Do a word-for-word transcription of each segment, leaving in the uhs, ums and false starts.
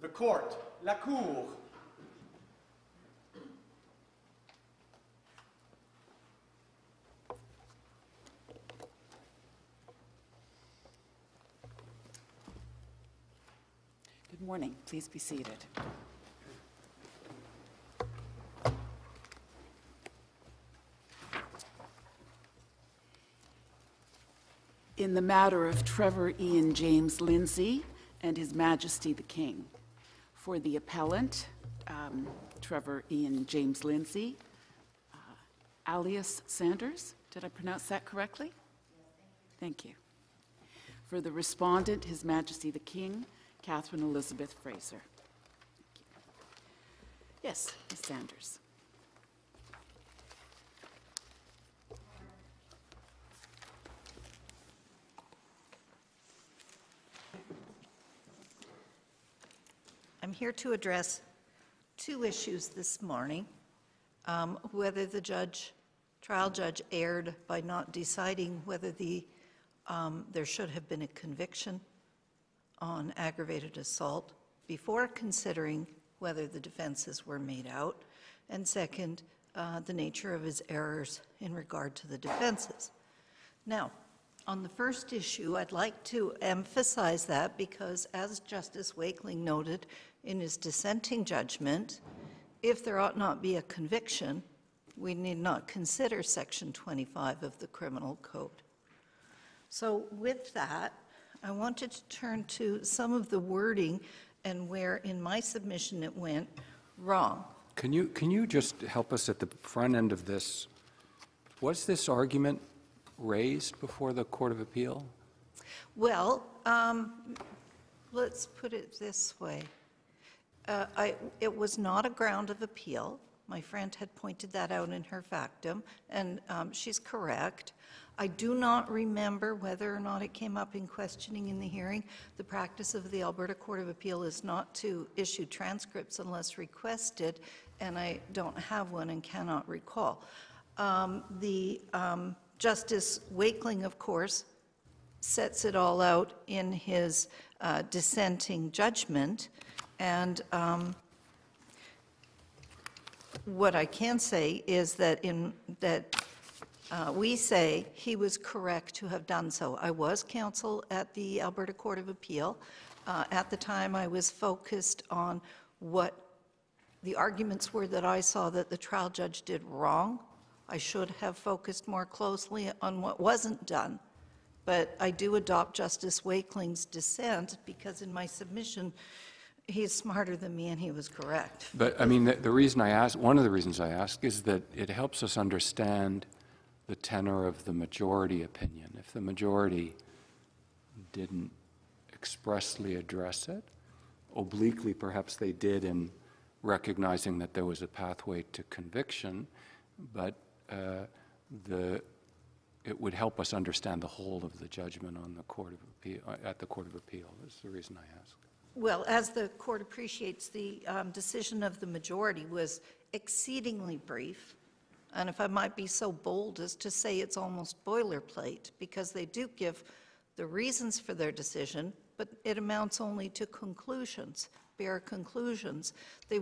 The court, la cour. Good morning. Please be seated. In the matter of Trevor Ian James Lindsay and His Majesty the King, for the appellant, um, Trevor Ian James Lindsay, uh, alias Sanders, did I pronounce that correctly? Thank you. For the respondent, His Majesty the King, Catherine Elizabeth Fraser. Thank you. Yes, Miz Sanders. I'm here to address two issues this morning. Um, whether the judge, trial judge erred by not deciding whether the, um, there should have been a conviction on aggravated assault before considering whether the defenses were made out, and second, uh, the nature of his errors in regard to the defenses. Now, on the first issue, I'd like to emphasize that because, as Justice Wakeling noted in his dissenting judgment, if there ought not be a conviction, we need not consider Section twenty-five of the Criminal Code. So with that, I wanted to turn to some of the wording and where in my submission it went wrong. Can you, can you just help us at the front end of this? Was this argument raised before the Court of Appeal? Well, um, let's put it this way. Uh, I, it was not a ground of appeal. My friend had pointed that out in her factum, and um, she's correct. I do not remember whether or not it came up in questioning in the hearing. The practice of the Alberta Court of Appeal is not to issue transcripts unless requested, and I don't have one and cannot recall. Um, the um, Justice Wakeling, of course, sets it all out in his uh, dissenting judgment, and um, what I can say is that in that uh, we say he was correct to have done so. I was counsel at the Alberta Court of Appeal. Uh, at the time, I was focused on what the arguments were that I saw that the trial judge did wrong. I should have focused more closely on what wasn't done. But I do adopt Justice Wakeling's dissent because in my submission, he's smarter than me and he was correct. But I mean, the, the reason I ask, one of the reasons I ask is that it helps us understand the tenor of the majority opinion. If the majority didn't expressly address it, obliquely perhaps they did in recognizing that there was a pathway to conviction, but uh, the it would help us understand the whole of the judgment on the Court of Appeal, at the Court of Appeal. That's the reason I ask. Well, as the court appreciates, the um, decision of the majority was exceedingly brief, and if I might be so bold as to say it's almost boilerplate, because they do give the reasons for their decision, but it amounts only to conclusions, bare conclusions. They,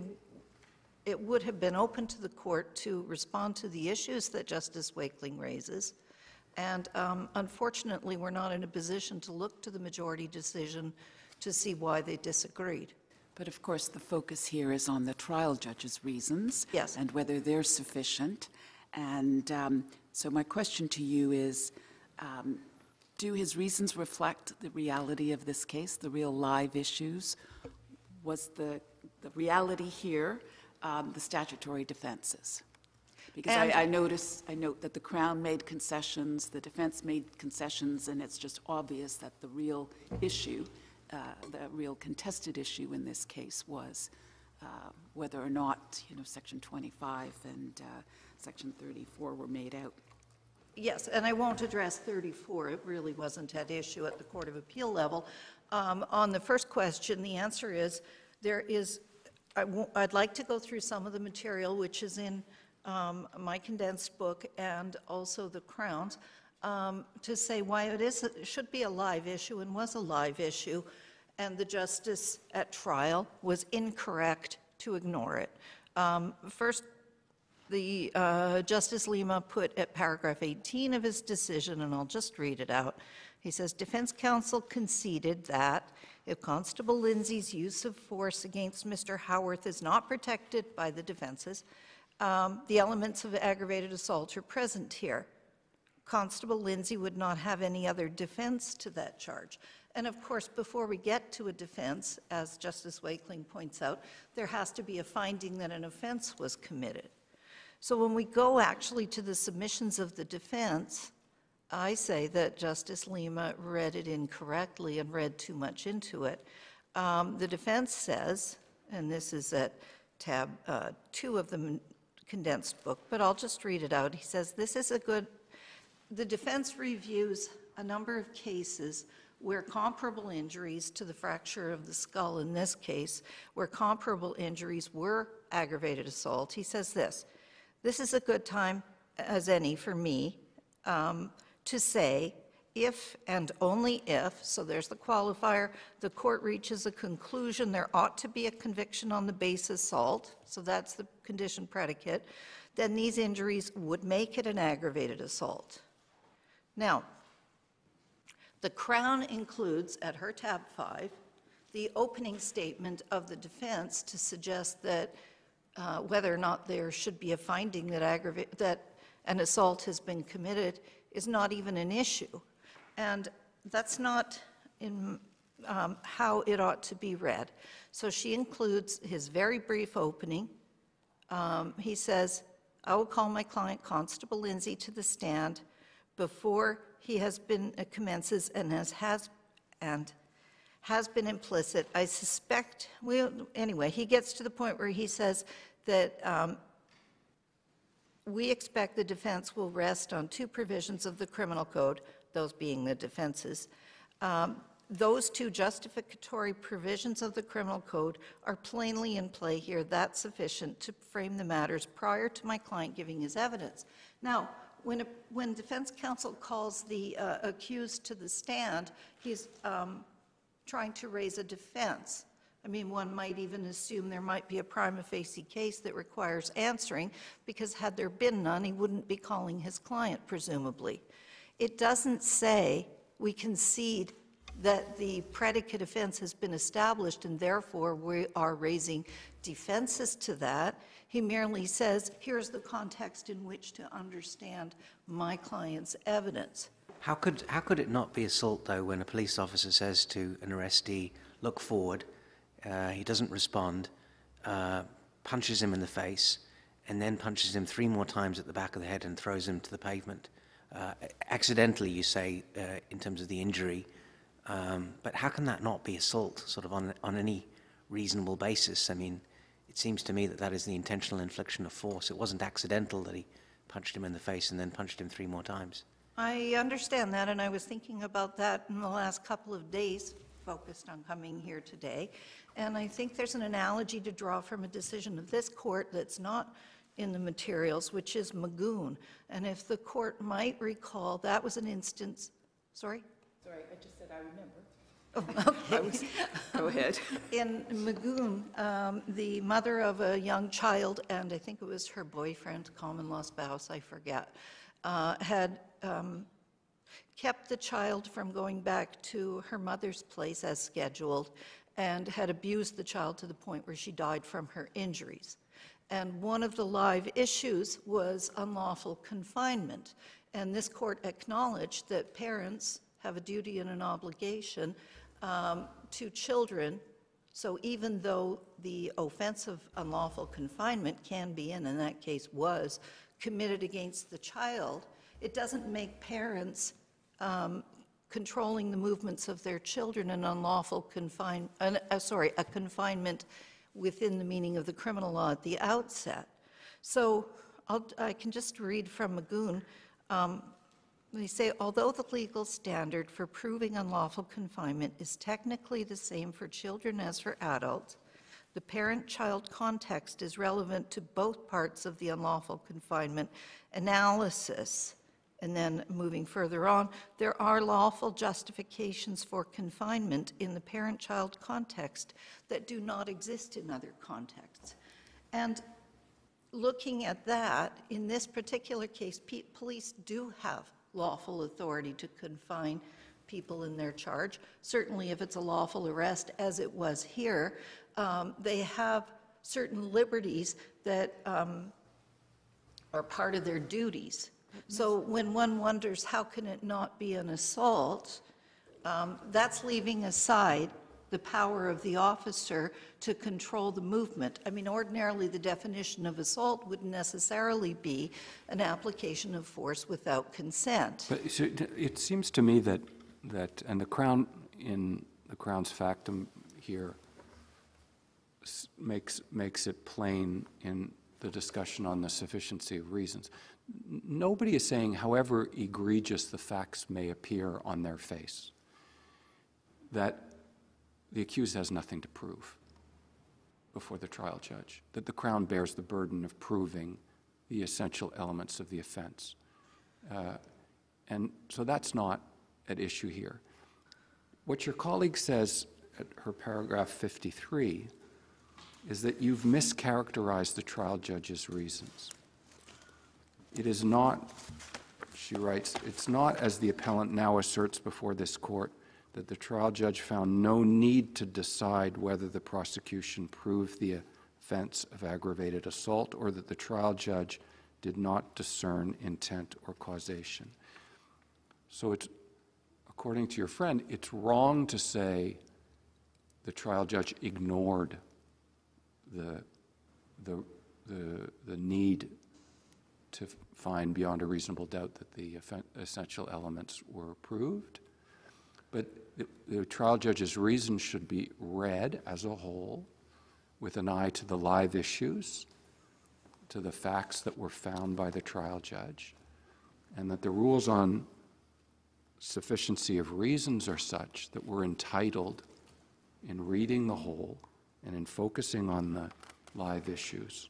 it would have been open to the court to respond to the issues that Justice Wakeling raises, and um, unfortunately we're not in a position to look to the majority decision to see why they disagreed. But of course, the focus here is on the trial judge's reasons, yes, and whether they're sufficient. And um, so my question to you is, um, do his reasons reflect the reality of this case, the real live issues? Was the, the reality here um, the statutory defenses? Because I, I notice, I note that the Crown made concessions, the defense made concessions, and it's just obvious that the real issue, uh, the real contested issue in this case was uh, whether or not, you know, Section twenty-five and uh, Section thirty-four were made out. Yes, and I won't address thirty-four. It really wasn't at issue at the Court of Appeal level. Um, on the first question, the answer is there is, I I'd like to go through some of the material which is in um, my condensed book and also the Crown's um, to say why it is, it should be a live issue and was a live issue. and the justice at trial was incorrect to ignore it. Um, First, the uh, Justice Lima put at paragraph eighteen of his decision, and I'll just read it out. He says, defense counsel conceded that if Constable Lindsay's use of force against Mister Howarth is not protected by the defenses, um, the elements of aggravated assault are present here. Constable Lindsay would not have any other defense to that charge. And of course, before we get to a defense, as Justice Wakeling points out, there has to be a finding that an offense was committed. So when we go actually to the submissions of the defense, I say that Justice Lima read it incorrectly and read too much into it. Um, the defense says, and this is at tab uh, two of the condensed book, but I'll just read it out. He says, this is a good, the defense reviews a number of cases where comparable injuries to the fracture of the skull in this case, where comparable injuries were aggravated assault. He says this, this is a good time as any for me um, to say if and only if, so there's the qualifier, the court reaches a conclusion there ought to be a conviction on the base assault, so that's the condition predicate, then these injuries would make it an aggravated assault. Now, the Crown includes at her tab five the opening statement of the defense to suggest that uh, whether or not there should be a finding that, aggrava- that an assault has been committed is not even an issue. And that's not in um, how it ought to be read. So she includes his very brief opening. Um, he says, I will call my client Constable Lindsay to the stand before he has been uh, commences and has, has and has been implicit. I suspect, well, anyway, he gets to the point where he says that um, we expect the defense will rest on two provisions of the criminal code, those being the defenses. Um, those two justificatory provisions of the criminal code are plainly in play here. That's sufficient to frame the matters prior to my client giving his evidence. Now, when, a, when defense counsel calls the uh, accused to the stand, he's um, trying to raise a defense. I mean, one might even assume there might be a prima facie case that requires answering, because had there been none, he wouldn't be calling his client, presumably. It doesn't say we concede that the predicate offense has been established and therefore we are raising defenses to that. He merely says, here's the context in which to understand my client's evidence. How could, how could it not be assault, though, when a police officer says to an arrestee, look forward, uh, he doesn't respond, uh, punches him in the face, and then punches him three more times at the back of the head and throws him to the pavement? Uh, accidentally, you say, uh, in terms of the injury, um, but how can that not be assault, sort of on, on any reasonable basis? I mean, it seems to me that that is the intentional infliction of force. It wasn't accidental that he punched him in the face and then punched him three more times. I understand that, and I was thinking about that in the last couple of days, focused on coming here today. And I think there's an analogy to draw from a decision of this court that's not in the materials, which is Magoon. And if the court might recall, that was an instance, sorry? Sorry, I just said I remember. Oh, okay. I was, go ahead. In Magoon, um, the mother of a young child, and I think it was her boyfriend, common law spouse, I forget, uh, had um, kept the child from going back to her mother's place as scheduled and had abused the child to the point where she died from her injuries. And one of the live issues was unlawful confinement. And this court acknowledged that parents have a duty and an obligation um, to children. So even though the offense of unlawful confinement can be, and in that case was, committed against the child, it doesn't make parents um, controlling the movements of their children an unlawful confine, uh, uh, sorry, a confinement within the meaning of the criminal law at the outset. So I'll, I can just read from Magoon. Um, they say, although the legal standard for proving unlawful confinement is technically the same for children as for adults, the parent-child context is relevant to both parts of the unlawful confinement analysis. And then moving further on, there are lawful justifications for confinement in the parent-child context that do not exist in other contexts. And looking at that, in this particular case, pe- police do have lawful authority to confine people in their charge. Certainly if it's a lawful arrest, as it was here, um, they have certain liberties that um, are part of their duties. So when one wonders how can it not be an assault, um, that's leaving aside the power of the officer to control the movement. I mean, ordinarily the definition of assault wouldn't necessarily be an application of force without consent. But so it seems to me that, that, and the Crown, in the Crown's factum here, s- makes, makes it plain in the discussion on the sufficiency of reasons. N- Nobody is saying, however egregious the facts may appear on their face, that the accused has nothing to prove before the trial judge, that the Crown bears the burden of proving the essential elements of the offense. Uh, and so that's not at issue here. What your colleague says at her paragraph fifty-three is that you've mischaracterized the trial judge's reasons. It is not, she writes, it's not, as the appellant now asserts before this court, that the trial judge found no need to decide whether the prosecution proved the offense of aggravated assault, or that the trial judge did not discern intent or causation. So it's, according to your friend, it's wrong to say the trial judge ignored the, the, the, the need to find beyond a reasonable doubt that the essential elements were proved. But the, the trial judge's reasons should be read as a whole with an eye to the live issues, to the facts that were found by the trial judge, and that the rules on sufficiency of reasons are such that we're entitled, in reading the whole and in focusing on the live issues,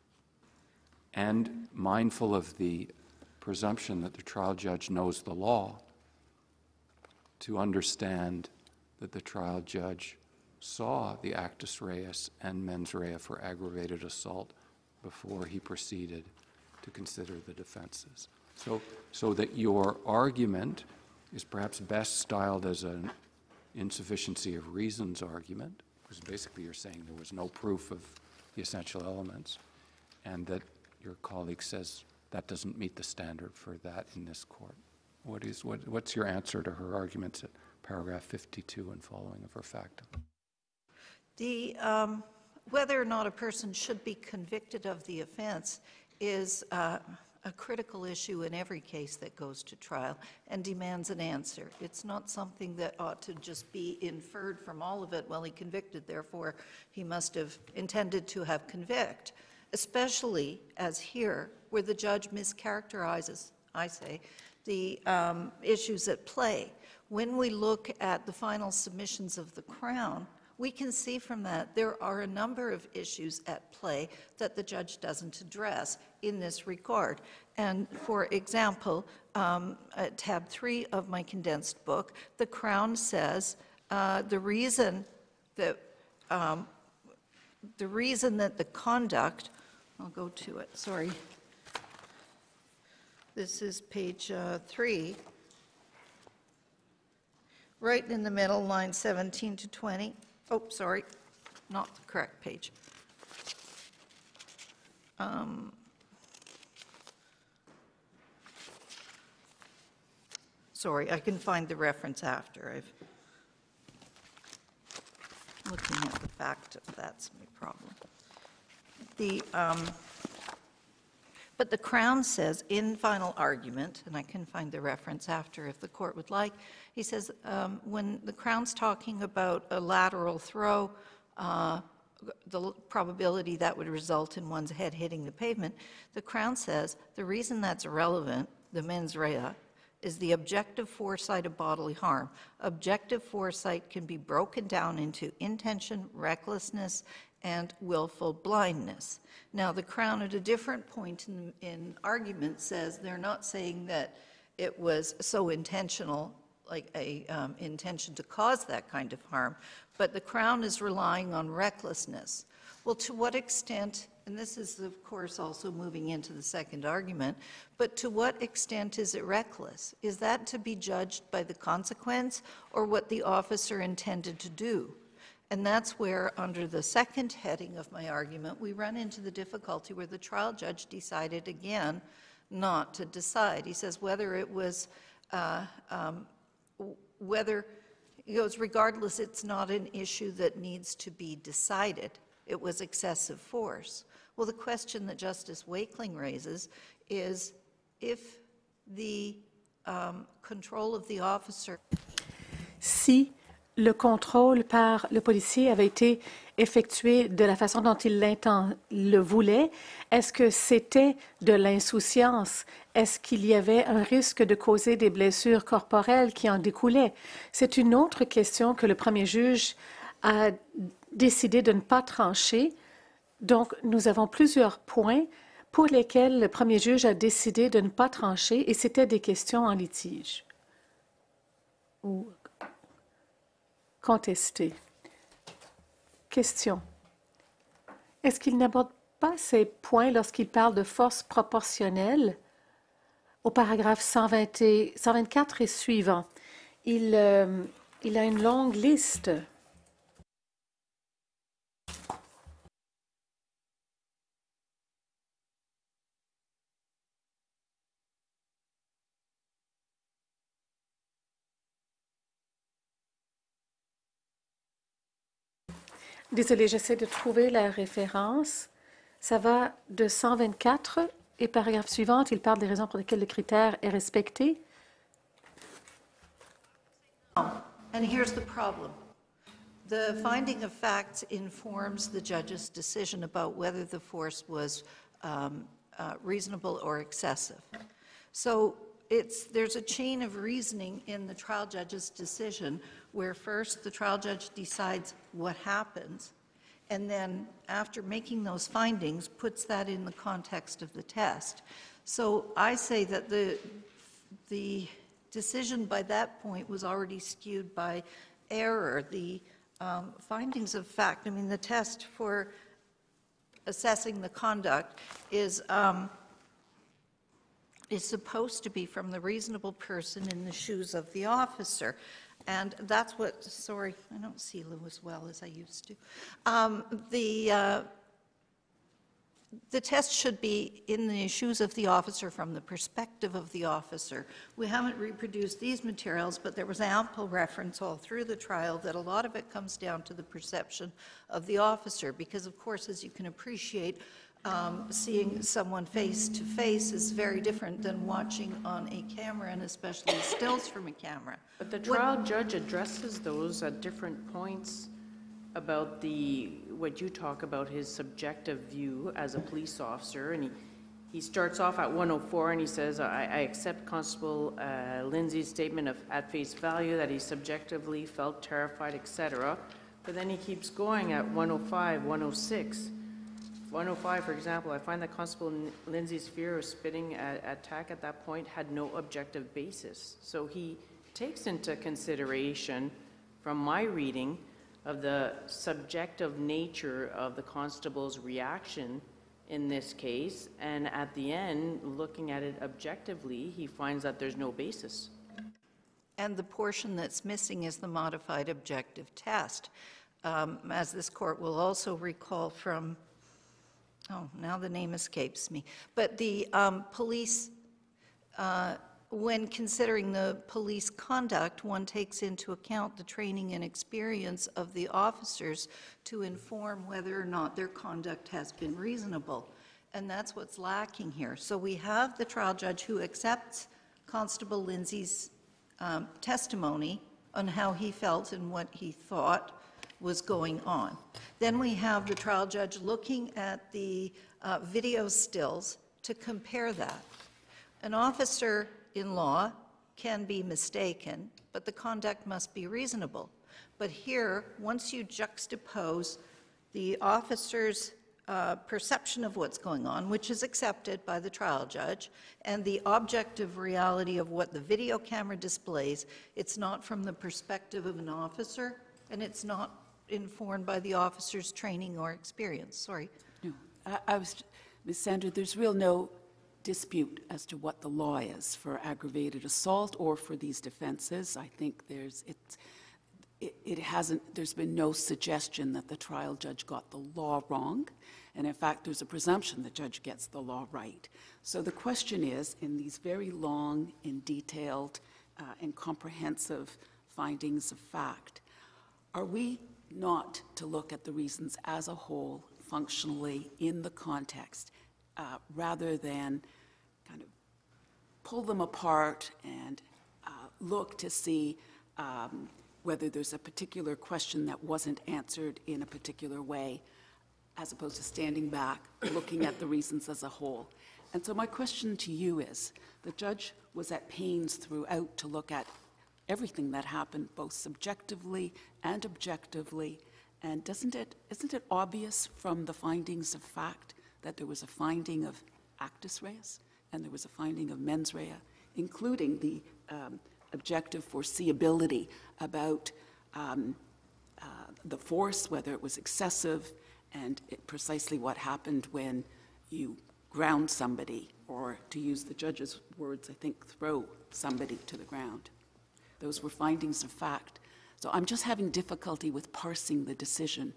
and mindful of the presumption that the trial judge knows the law, to understand that the trial judge saw the actus reus and mens rea for aggravated assault before he proceeded to consider the defenses. So, so that your argument is perhaps best styled as an insufficiency of reasons argument, because basically you're saying there was no proof of the essential elements, and that your colleague says that doesn't meet the standard for that in this court. What is, what, what's your answer to her arguments at paragraph fifty-two and following of her factum? The, um, whether or not a person should be convicted of the offense is uh, a critical issue in every case that goes to trial and demands an answer. It's not something that ought to just be inferred from all of it. Well, he convicted, therefore he must have intended to have convict, especially as here, where the judge mischaracterizes, I say, the um, issues at play. When we look at the final submissions of the Crown, we can see from that there are a number of issues at play that the judge doesn't address in this regard. And for example, um, at tab three of my condensed book, the Crown says uh, the reason that um, the reason that the conduct, I'll go to it, sorry. This is page uh, three, right in the middle, line seventeen to twenty. Oh, sorry, not the correct page. Um, sorry, I can find the reference after. I've looking at the fact of that's my problem. The um, But the Crown says in final argument, and I can find the reference after if the court would like, he says um, when the Crown's talking about a lateral throw, uh, the probability that would result in one's head hitting the pavement, the Crown says the reason that's irrelevant, the mens rea, is the objective foresight of bodily harm. Objective foresight can be broken down into intention, recklessness, and willful blindness. Now, the Crown at a different point in, in argument says they're not saying that it was so intentional, like a um, intention to cause that kind of harm, but the Crown is relying on recklessness. Well, to what extent, and this is, of course, also moving into the second argument, but to what extent is it reckless? Is that to be judged by the consequence or what the officer intended to do? And that's where, under the second heading of my argument, we run into the difficulty where the trial judge decided again not to decide. He says whether it was, uh, um, whether, he goes, regardless, it's not an issue that needs to be decided. It was excessive force. Well, the question that Justice Wakeling raises is if the um, control of the officer. Si le contrôle par le policier avait été effectué de la façon dont il le voulait, est-ce que c'était de l'insouciance? Est-ce qu'il y avait un risque de causer des blessures corporelles qui en découlaient? C'est une autre question que le premier juge a décidé de ne pas trancher. Donc, nous avons plusieurs points pour lesquels le premier juge a décidé de ne pas trancher, et c'était des questions en litige ou contestées. Question. Est-ce qu'il n'aborde pas ces points lorsqu'il parle de force proportionnelle au paragraphe cent vingt et, cent vingt-quatre et suivant? Il, euh, il a une longue liste. Désolée, j'essaie de trouver la référence. Ça va de cent vingt-quatre et paragraphe suivant, il parle des raisons pour lesquelles le critère est respecté. And here's the problem. The finding of facts informs the judge's decision about whether the force was um, uh, reasonable or excessive. So it's, there's a chain of reasoning in the trial judge's decision where first the trial judge decides what happens, and then after making those findings, puts that in the context of the test. So I say that the, the decision by that point was already skewed by error. The um, findings of fact, I mean, the test for assessing the conduct is um, is supposed to be from the reasonable person in the shoes of the officer. And that's what, sorry, I don't see Lou as well as I used to. Um, the, uh, the test should be in the shoes of the officer from the perspective of the officer. We haven't reproduced these materials, but there was ample reference all through the trial that a lot of it comes down to the perception of the officer, because of course, as you can appreciate, Um, seeing someone face to face is very different than watching on a camera, and especially stills from a camera. But the trial what, judge addresses those at different points about the, what you talk about, his subjective view as a police officer, and he, he starts off at one oh four and he says, I, I accept Constable uh, Lindsay's statement of at face value that he subjectively felt terrified, et cetera. But then he keeps going at one oh five, one oh six. one oh five, for example, I find that Constable Lindsay's fear of spitting at, attack at that point had no objective basis. So he takes into consideration, from my reading, of the subjective nature of the constable's reaction in this case, and at the end, looking at it objectively, he finds that there's no basis. And the portion that's missing is the modified objective test. Um, as this court will also recall from Oh, now the name escapes me. But the um, police, uh, when considering the police conduct, one takes into account the training and experience of the officers to inform whether or not their conduct has been reasonable. And that's what's lacking here. So we have the trial judge who accepts Constable Lindsay's um, testimony on how he felt and what he thought was going on. Then we have the trial judge looking at the uh, video stills to compare that. An officer in law can be mistaken, but the conduct must be reasonable. But here, once you juxtapose the officer's uh, perception of what's going on, which is accepted by the trial judge, and the objective reality of what the video camera displays. It's not from the perspective of an officer, and it's not informed by the officer's training or experience. Sorry. No, I, I was, Miz Sandra, there's real no dispute as to what the law is for aggravated assault or for these defenses. I think there's, it's, it, it hasn't, there's been no suggestion that the trial judge got the law wrong. And in fact, there's a presumption the judge gets the law right. So the question is, in these very long and detailed uh, and comprehensive findings of fact, are we not to look at the reasons as a whole, functionally, in the context, uh, rather than kind of pull them apart and uh, look to see um, whether there's a particular question that wasn't answered in a particular way, as opposed to standing back, looking at the reasons as a whole. And so my question to you is, the judge was at pains throughout to look at everything that happened, both subjectively and objectively, and doesn't it, isn't it obvious from the findings of fact that there was a finding of actus reus and there was a finding of mens rea, including the um, objective foreseeability about um, uh, the force, whether it was excessive, and it, precisely what happened when you ground somebody, or to use the judge's words, I think, throw somebody to the ground. Those were findings of fact. So I'm just having difficulty with parsing the decision.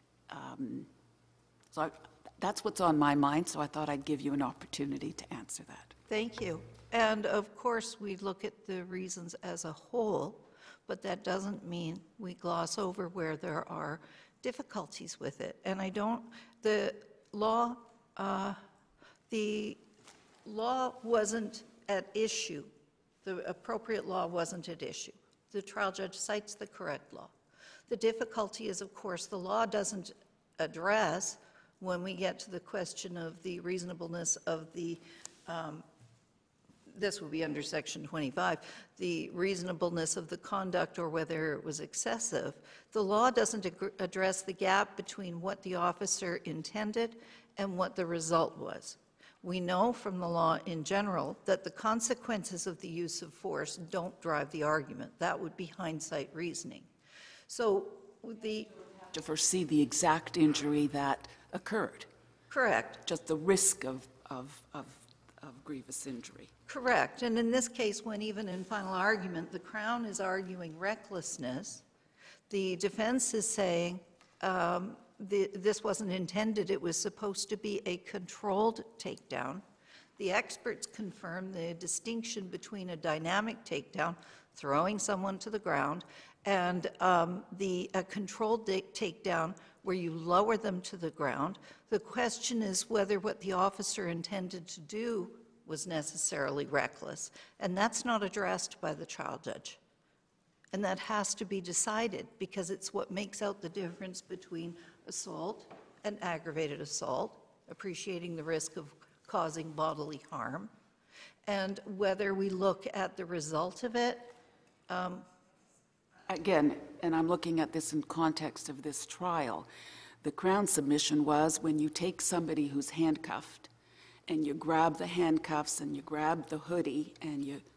Um, so I, that's what's on my mind, so I thought I'd give you an opportunity to answer that. Thank you. And of course, we look at the reasons as a whole, but that doesn't mean we gloss over where there are difficulties with it. And I don't, the law, uh, the law wasn't at issue. The appropriate law wasn't at issue. The trial judge cites the correct law. The difficulty is, of course, the law doesn't address, when we get to the question of the reasonableness of the, um, this will be under section twenty-five, the reasonableness of the conduct or whether it was excessive. The law doesn't ag- address the gap between what the officer intended and what the result was. We know from the law in general that the consequences of the use of force don't drive the argument. That would be hindsight reasoning. So the... To foresee the exact injury that occurred. Correct. Just the risk of, of, of, of grievous injury. Correct. And in this case, when even in final argument, the Crown is arguing recklessness, the defense is saying, um, The, this wasn't intended, it was supposed to be a controlled takedown. The experts confirm the distinction between a dynamic takedown, throwing someone to the ground, and um, the a controlled takedown where you lower them to the ground. The question is whether what the officer intended to do was necessarily reckless, and that's not addressed by the trial judge. And that has to be decided because it's what makes out the difference between assault and aggravated assault, appreciating the risk of causing bodily harm, and whether we look at the result of it. Um, Again, and I'm looking at this in context of this trial, the Crown submission was when you take somebody who's handcuffed and you grab the handcuffs and you grab the hoodie and you,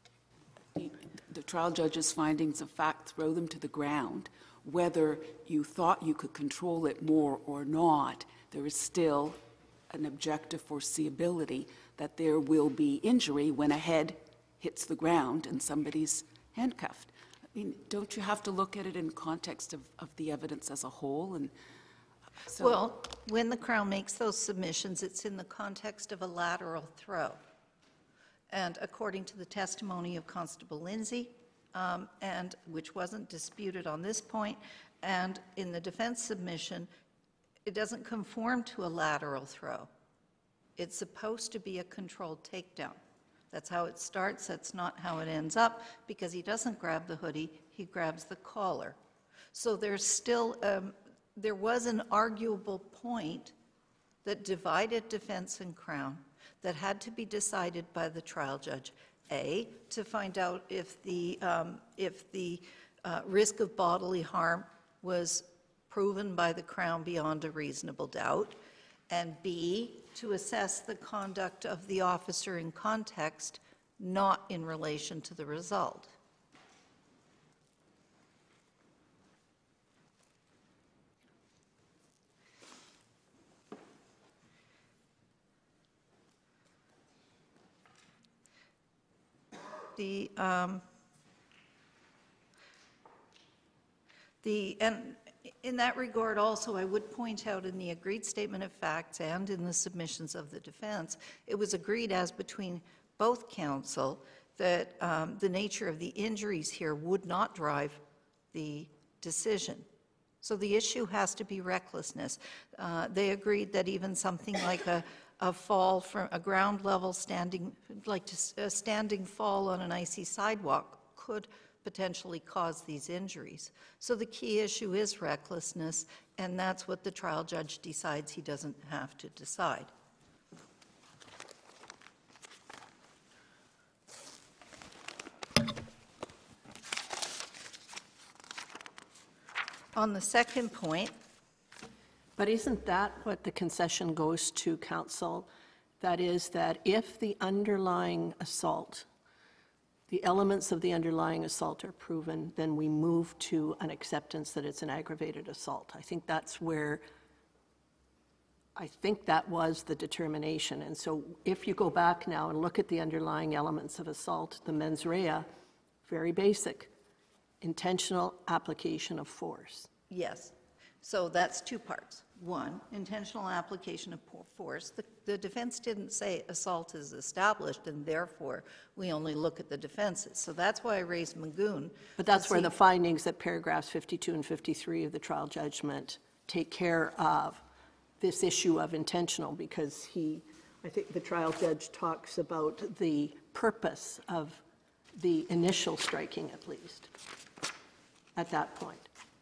the trial judge's findings of fact throw them to the ground, whether you thought you could control it more or not, there is still an objective foreseeability that there will be injury when a head hits the ground and somebody's handcuffed. I mean, don't you have to look at it in context of, of the evidence as a whole? And so, well, when the Crown makes those submissions, it's in the context of a lateral throw. And according to the testimony of Constable Lindsay, Um, and which wasn't disputed on this point, and in the defense submission, it doesn't conform to a lateral throw. It's supposed to be a controlled takedown. That's how it starts, that's not how it ends up, because he doesn't grab the hoodie, he grabs the collar. So there's still, um, there was an arguable point that divided defense and Crown that had to be decided by the trial judge. A, to find out if the, um, if the uh, risk of bodily harm was proven by the Crown beyond a reasonable doubt, and B, to assess the conduct of the officer in context, not in relation to the result. The, um, the, and in that regard also, I would point out in the agreed statement of facts and in the submissions of the defense, it was agreed as between both counsel that um, the nature of the injuries here would not drive the decision. So the issue has to be recklessness. Uh, they agreed that even something like a a fall from a ground level standing, like a standing fall on an icy sidewalk could potentially cause these injuries. So the key issue is recklessness, and that's what the trial judge decides he doesn't have to decide. On the second point, But isn't that what the concession goes to, counsel? That is that if the underlying assault, the elements of the underlying assault are proven, then we move to an acceptance that it's an aggravated assault. I think that's where, I think that was the determination. And so if you go back now and look at the underlying elements of assault, the mens rea, very basic, intentional application of force. yes. So that's two parts. One, intentional application of force. The, the defense didn't say assault is established, and therefore we only look at the defenses. So that's why I raised Magoon. But that's where the findings that paragraphs fifty-two and fifty-three of the trial judgment take care of this issue of intentional, because he, I think the trial judge talks about the purpose of the initial striking, at least, at that point,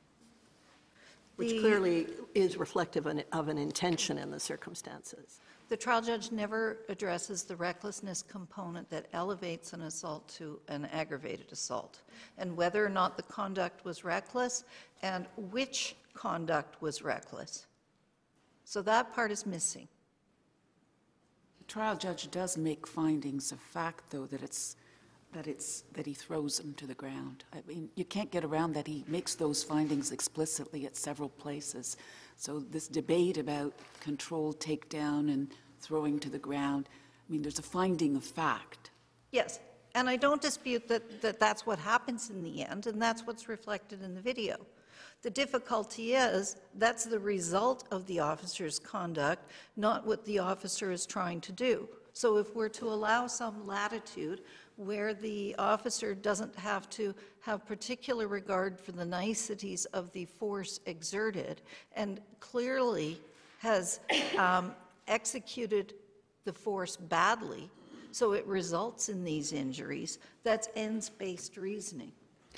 which The- clearly is reflective of an- of an intention in the circumstances. The trial judge never addresses the recklessness component that elevates an assault to an aggravated assault, and whether or not the conduct was reckless and which conduct was reckless. So that part is missing. The trial judge does make findings of fact, though, that it's, that it's, that he throws them to the ground. I mean, you can't get around that. He makes those findings explicitly at several places. So this debate about controlled takedown and throwing to the ground, I mean, there's a finding of fact. Yes, and I don't dispute that, that that's what happens in the end, and that's what's reflected in the video. The difficulty is that's the result of the officer's conduct, not what the officer is trying to do. So if we're to allow some latitude where the officer doesn't have to have particular regard for the niceties of the force exerted and clearly has um, executed the force badly, so it results in these injuries, that's ends-based reasoning.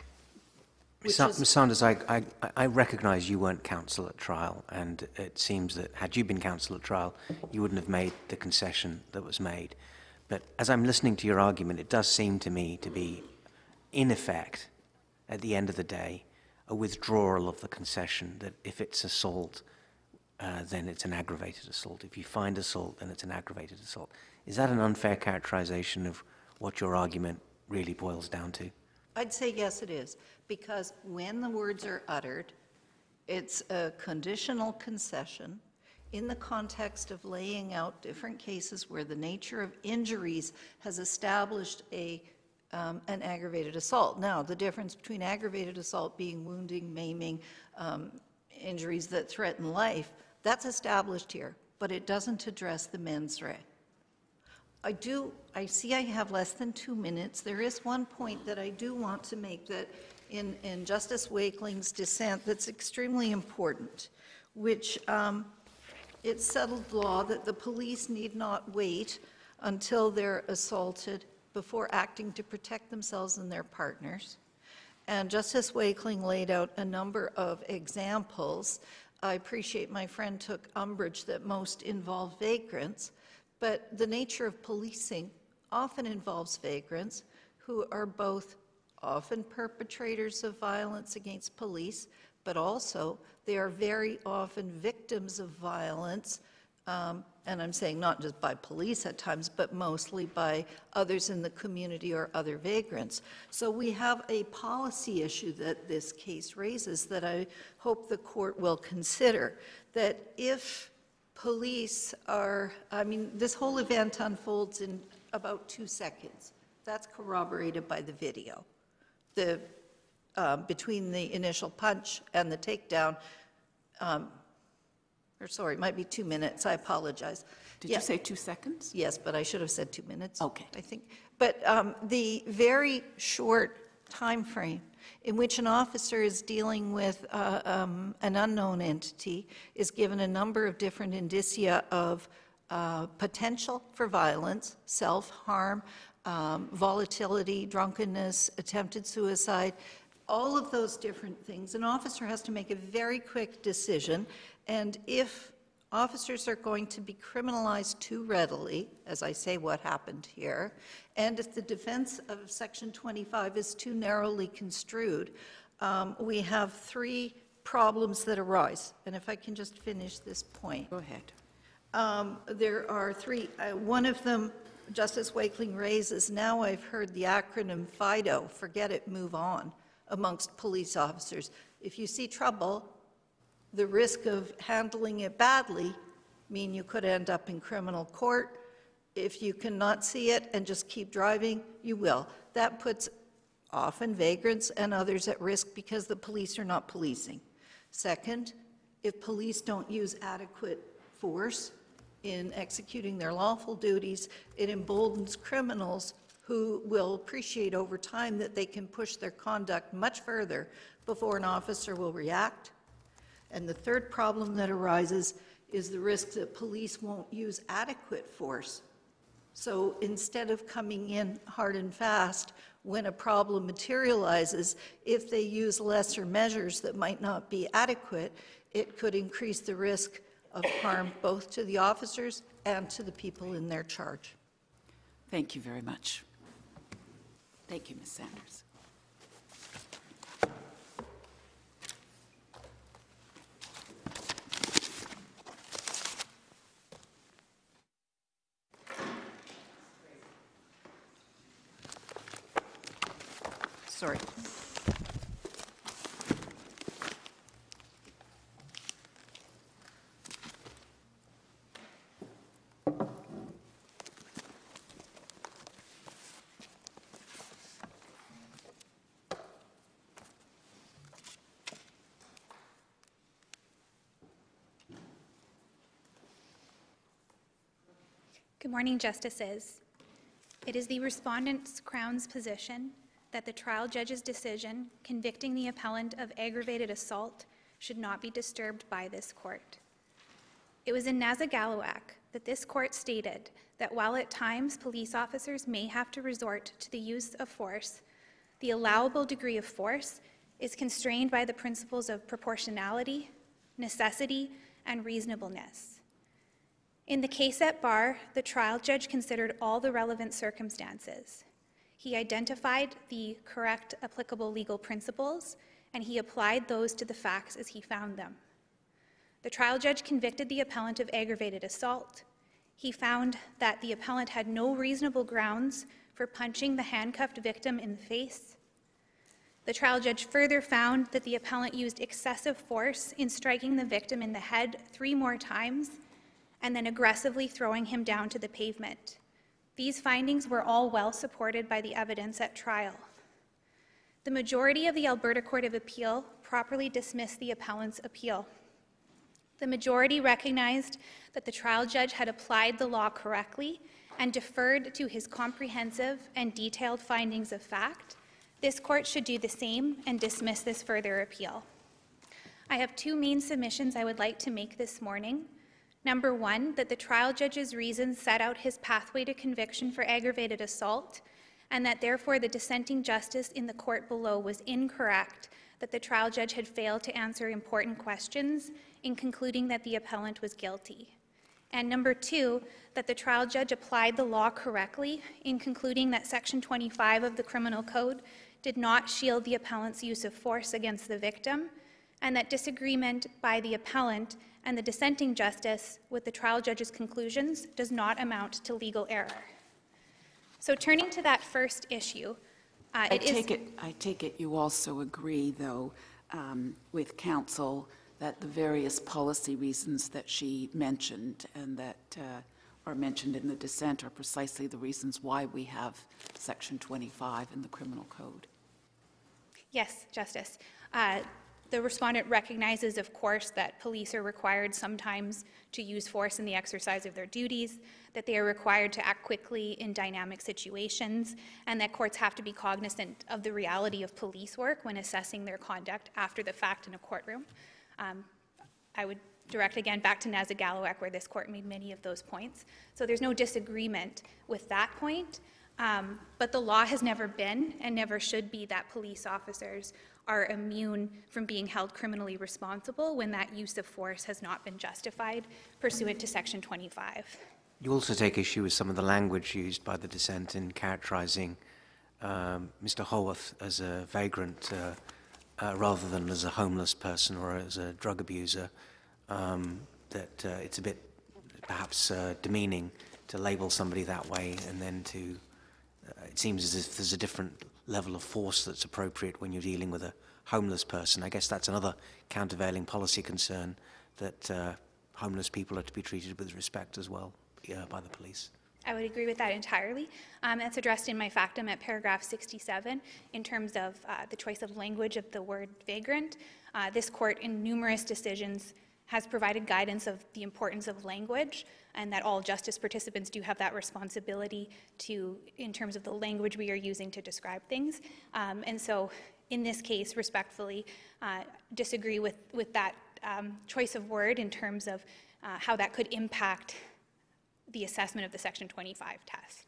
Miz which is- Miz Sanders, I, I, I recognise you weren't counsel at trial, and it seems that had you been counsel at trial, you wouldn't have made the concession that was made. But as I'm listening to your argument, it does seem to me to be, in effect, at the end of the day, a withdrawal of the concession that if it's assault, uh, then it's an aggravated assault. If you find assault, then it's an aggravated assault. Is that an unfair characterization of what your argument really boils down to? I'd say yes, it is, because when the words are uttered, it's a conditional concession in the context of laying out different cases where the nature of injuries has established a, um, an aggravated assault. Now, the difference between aggravated assault being wounding, maiming, um, injuries that threaten life, that's established here, but it doesn't address the mens rea. I do, I see I have less than two minutes. There is one point that I do want to make that in, in Justice Wakeling's dissent that's extremely important, which um, it's settled law that the police need not wait until they're assaulted before acting to protect themselves and their partners. And Justice Wakeling laid out a number of examples. I appreciate my friend took umbrage that most involve vagrants, but the nature of policing often involves vagrants who are both often perpetrators of violence against police, but also they are very often victims of violence um, and I'm saying not just by police at times, but mostly by others in the community or other vagrants. So we have a policy issue that this case raises that I hope the court will consider, that if police are, I mean, this whole event unfolds in about two seconds. That's corroborated by the video. The, uh, between the initial punch and the takedown, um, or sorry, it might be two minutes, I apologize. Did Yeah. you say two seconds? Yes, but I should have said two minutes. Okay. I think. But um, the very short time frame in which an officer is dealing with uh, um, an unknown entity is given a number of different indicia of uh, potential for violence, self-harm, um, volatility, drunkenness, attempted suicide, all of those different things. An officer has to make a very quick decision, and if officers are going to be criminalized too readily, as I say what happened here, and if the defense of Section twenty-five is too narrowly construed, um, we have three problems that arise. And if I can just finish this point. Go ahead. Um, there are three. Uh, one of them, Justice Wakeling raises, now I've heard the acronym FIDO, forget it, move on, amongst police officers. If you see trouble, the risk of handling it badly mean you could end up in criminal court. If you cannot see it and just keep driving, you will. That puts often vagrants and others at risk because the police are not policing. Second, if police don't use adequate force in executing their lawful duties, it emboldens criminals who will appreciate over time that they can push their conduct much further before an officer will react. And the third problem that arises is the risk that police won't use adequate force. So instead of coming in hard and fast when a problem materializes, if they use lesser measures that might not be adequate, it could increase the risk of harm both to the officers and to the people in their charge. Thank you very much. Thank you, Miz Sanders. Sorry. Good morning, Justices. It is the respondent's Crown's position that the trial judge's decision convicting the appellant of aggravated assault should not be disturbed by this court. It was in Nazagalawak that this court stated that while at times police officers may have to resort to the use of force, the allowable degree of force is constrained by the principles of proportionality, necessity, and reasonableness. In the case at bar, the trial judge considered all the relevant circumstances. He identified the correct applicable legal principles, and he applied those to the facts as he found them. The trial judge convicted the appellant of aggravated assault. He found that the appellant had no reasonable grounds for punching the handcuffed victim in the face. The trial judge further found that the appellant used excessive force in striking the victim in the head three more times and then aggressively throwing him down to the pavement. These findings were all well supported by the evidence at trial. The majority of the Alberta Court of Appeal properly dismissed the appellant's appeal. The majority recognized that the trial judge had applied the law correctly and deferred to his comprehensive and detailed findings of fact. This court should do the same and dismiss this further appeal. I have two main submissions I would like to make this morning. Number one, that the trial judge's reasons set out his pathway to conviction for aggravated assault, and that therefore the dissenting justice in the court below was incorrect, that the trial judge had failed to answer important questions in concluding that the appellant was guilty. And number two, that the trial judge applied the law correctly in concluding that Section twenty-five of the Criminal Code did not shield the appellant's use of force against the victim, and that disagreement by the appellant and the dissenting justice with the trial judge's conclusions does not amount to legal error. So turning to that first issue, uh, I it is... take it, I take it you also agree, though, um, with counsel that the various policy reasons that she mentioned and that uh, are mentioned in the dissent are precisely the reasons why we have Section twenty-five in the Criminal Code. Yes, Justice. Uh, the respondent recognizes, of course, that police are required sometimes to use force in the exercise of their duties, that they are required to act quickly in dynamic situations, and that courts have to be cognizant of the reality of police work when assessing their conduct after the fact in a courtroom. Um, I would direct again back to Nazagalowek, where this court made many of those points. So there's no disagreement with that point. Um, but the law has never been and never should be that police officers are immune from being held criminally responsible when that use of force has not been justified pursuant to Section twenty-five. You also take issue with some of the language used by the dissent in characterizing um, Mister Haworth as a vagrant uh, uh, rather than as a homeless person or as a drug abuser, um, that uh, it's a bit perhaps uh, demeaning to label somebody that way, and then to Uh, it seems as if there's a different level of force that's appropriate when you're dealing with a homeless person. I guess that's another countervailing policy concern, that uh, homeless people are to be treated with respect as well uh, by the police. I would agree with that entirely. Um, that's addressed in my factum at paragraph sixty-seven in terms of uh, the choice of language of the word vagrant. Uh, this court, in numerous decisions, has provided guidance of the importance of language, and that all justice participants do have that responsibility to, in terms of the language we are using to describe things. Um, and so, in this case, respectfully, uh, disagree with, with that um, choice of word in terms of uh, how that could impact the assessment of the Section twenty-five test.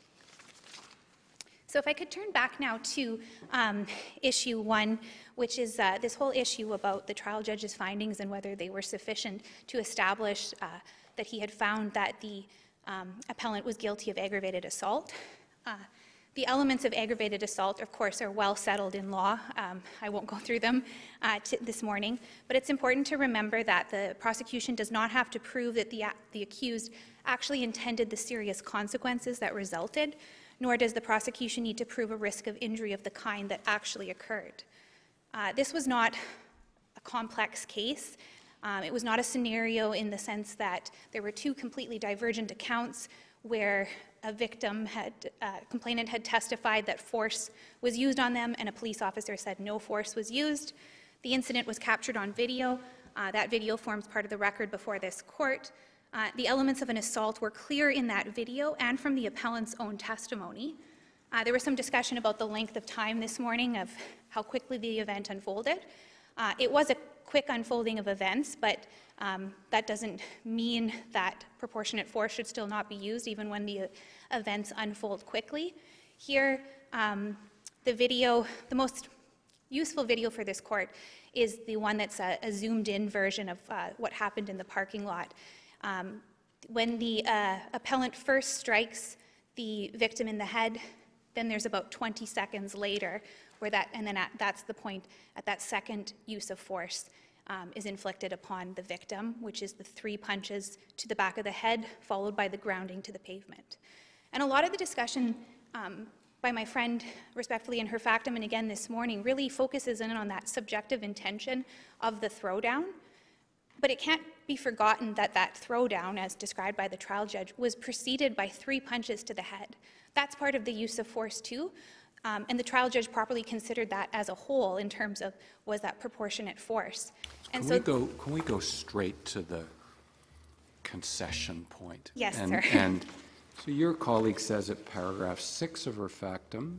So if I could turn back now to um, issue one, which is uh, this whole issue about the trial judge's findings and whether they were sufficient to establish uh, that he had found that the um, appellant was guilty of aggravated assault. Uh, the elements of aggravated assault, of course, are well settled in law. Um, I won't go through them uh, this morning, but it's important to remember that the prosecution does not have to prove that the, the accused actually intended the serious consequences that resulted, nor does the prosecution need to prove a risk of injury of the kind that actually occurred. Uh, this was not a complex case. Um, it was not a scenario in the sense that there were two completely divergent accounts where a victim had, uh, complainant had testified that force was used on them and a police officer said no force was used. The incident was captured on video. Uh, that video forms part of the record before this court. Uh, the elements of an assault were clear in that video and from the appellant's own testimony. Uh, there was some discussion about the length of time this morning of how quickly the event unfolded. Uh, it was a quick unfolding of events, but um, that doesn't mean that proportionate force should still not be used even when the uh, events unfold quickly. Here, um, the video, the most useful video for this court is the one that's a, a zoomed-in version of uh, what happened in the parking lot. Um, when the uh, appellant first strikes the victim in the head, then there's about twenty seconds later where that, and then at, that's the point at that second use of force um, is inflicted upon the victim, which is the three punches to the back of the head, followed by the grounding to the pavement. And a lot of the discussion um, by my friend, respectfully, in her factum, and again this morning, really focuses in on that subjective intention of the throwdown. But it can't be forgotten that that throwdown, as described by the trial judge, was preceded by three punches to the head. That's part of the use of force too, um, and the trial judge properly considered that as a whole in terms of was that proportionate force. And can so, we go? Can we go straight to the concession point? Yes, and, sir. And so your colleague says at paragraph six of her factum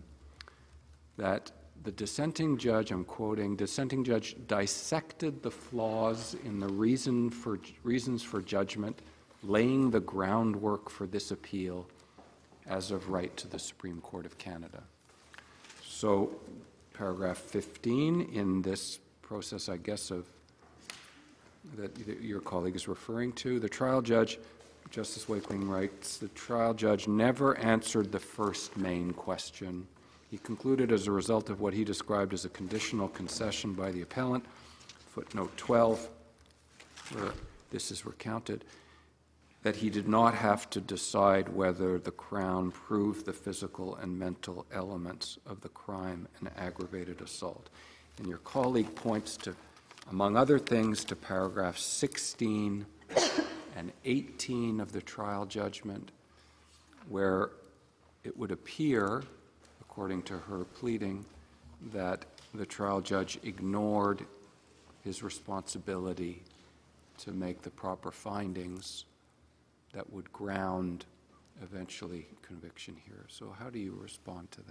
that the dissenting judge, I'm quoting, dissenting judge dissected the flaws in the reason for, reasons for judgment, laying the groundwork for this appeal as of right to the Supreme Court of Canada. So paragraph fifteen in this process, I guess, of that your colleague is referring to, the trial judge, Justice Wakeling writes, the trial judge never answered the first main question. He concluded, as a result of what he described as a conditional concession by the appellant, footnote twelve, where this is recounted, that he did not have to decide whether the Crown proved the physical and mental elements of the crime and aggravated assault. And your colleague points to, among other things, to paragraphs sixteen and eighteen of the trial judgment, where it would appear, according to her pleading, that the trial judge ignored his responsibility to make the proper findings that would ground eventually conviction here. So how do you respond to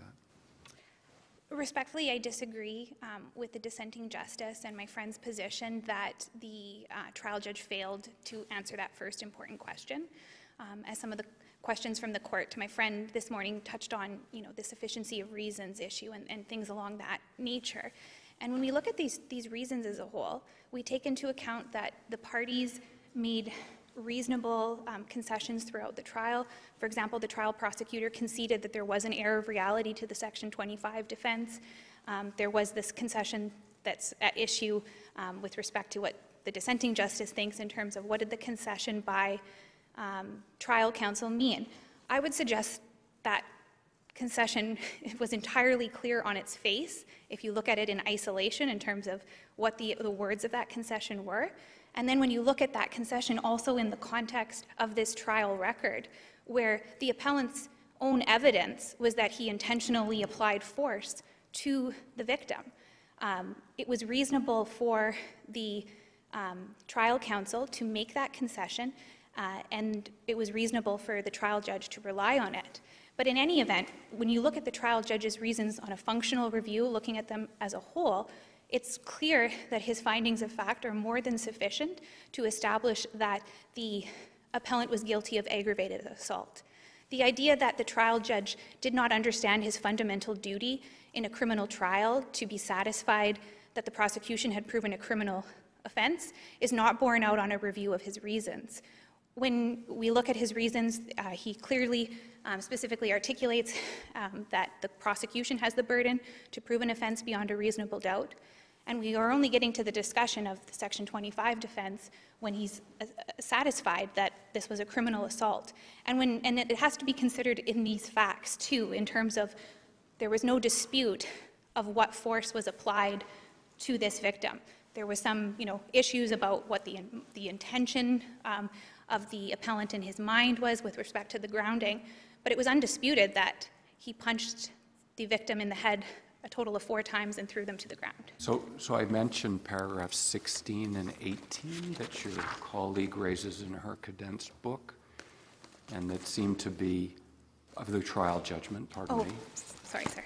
that? Respectfully, I disagree um, with the dissenting justice and my friend's position that the uh, trial judge failed to answer that first important question. Um, as some of the questions from the court to my friend this morning touched on, you know, the sufficiency of reasons issue and, and things along that nature. And when we look at these, these reasons as a whole, we take into account that the parties made reasonable um, concessions throughout the trial. For example, the trial prosecutor conceded that there was an error of reality to the Section twenty-five defense. Um, there was this concession that's at issue um, with respect to what the dissenting justice thinks in terms of what did the concession by um, trial counsel mean. I would suggest that concession was entirely clear on its face if you look at it in isolation in terms of what the, the words of that concession were. And then when you look at that concession also in the context of this trial record, where the appellant's own evidence was that he intentionally applied force to the victim. Um, it was reasonable for the um, trial counsel to make that concession, uh, and it was reasonable for the trial judge to rely on it. But in any event, when you look at the trial judge's reasons on a functional review, looking at them as a whole, it's clear that his findings of fact are more than sufficient to establish that the appellant was guilty of aggravated assault. The idea that the trial judge did not understand his fundamental duty in a criminal trial to be satisfied that the prosecution had proven a criminal offense is not borne out on a review of his reasons. When we look at his reasons, uh, he clearly um, specifically articulates um, that the prosecution has the burden to prove an offense beyond a reasonable doubt. And we are only getting to the discussion of the Section twenty-five defense when he's uh, satisfied that this was a criminal assault. And, when, and it has to be considered in these facts, too, in terms of there was no dispute of what force was applied to this victim. There was some, you know, issues about what the, the intention um, of the appellant in his mind was with respect to the grounding, but it was undisputed that he punched the victim in the head a total of four times and threw them to the ground. So, so I mentioned paragraphs sixteen and eighteen that your colleague raises in her condensed book, and that seem to be of the trial judgment, pardon Oh, me, sorry, sir.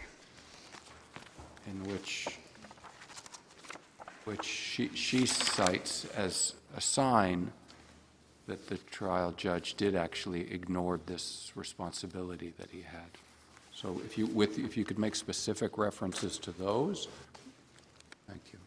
in which which she, she cites as a sign that the trial judge did actually ignore this responsibility that he had. So if you, with, if you could make specific references to those, thank you.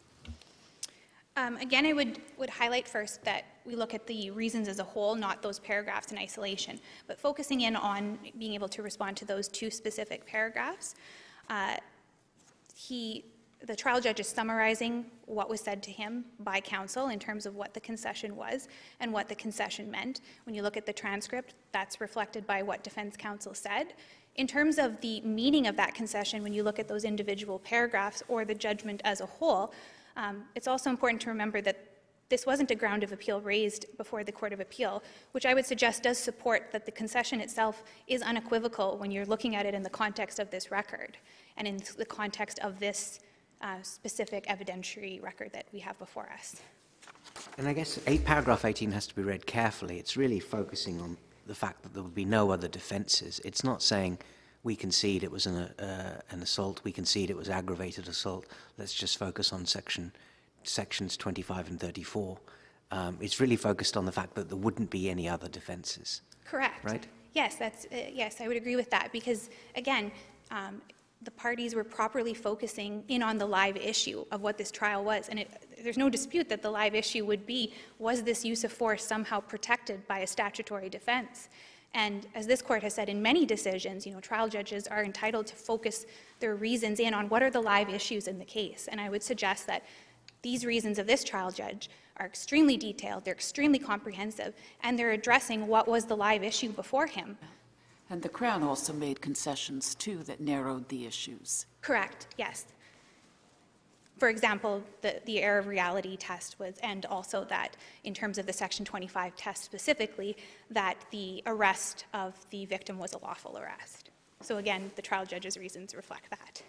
Um, again, I would, would highlight first that we look at the reasons as a whole, not those paragraphs in isolation, but focusing in on being able to respond to those two specific paragraphs. Uh, he, the trial judge is summarizing what was said to him by counsel in terms of what the concession was and what the concession meant. When you look at the transcript, that's reflected by what defense counsel said. In terms of the meaning of that concession, when you look at those individual paragraphs or the judgment as a whole, um, it's also important to remember that this wasn't a ground of appeal raised before the Court of Appeal, which I would suggest does support that the concession itself is unequivocal when you're looking at it in the context of this record and in the context of this uh, specific evidentiary record that we have before us. And I guess eight, paragraph eighteen has to be read carefully. It's really focusing on the fact that there would be no other defences. It's not saying we concede it was an, uh, an assault, we concede it was aggravated assault, let's just focus on section, sections twenty-five and thirty-four. Um, it's really focused on the fact that there wouldn't be any other defences. Correct. Right? Yes, that's, uh, yes, I would agree with that because, again, um, the parties were properly focusing in on the live issue of what this trial was. And it, there's no dispute that the live issue would be, was this use of force somehow protected by a statutory defense? And as this court has said in many decisions, you know, trial judges are entitled to focus their reasons in on what are the live issues in the case. And I would suggest that These reasons of this trial judge are extremely detailed, they're extremely comprehensive, and they're addressing what was the live issue before him. And the Crown also made concessions, too, that narrowed the issues. Correct, yes. For example, the, the error of reality test was, and also that in terms of the Section twenty-five test specifically, that the arrest of the victim was a lawful arrest. So again, the trial judge's reasons reflect that.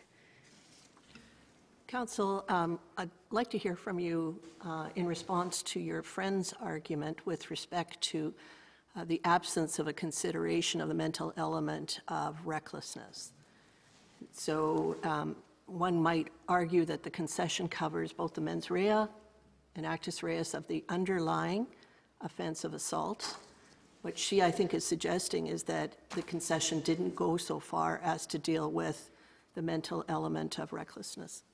Counsel, um, I'd like to hear from you uh, in response to your friend's argument with respect to uh, the absence of a consideration of the mental element of recklessness. So um, one might argue that the concession covers both the mens rea and actus reus of the underlying offense of assault. What she, I think, is suggesting is that the concession didn't go so far as to deal with the mental element of recklessness.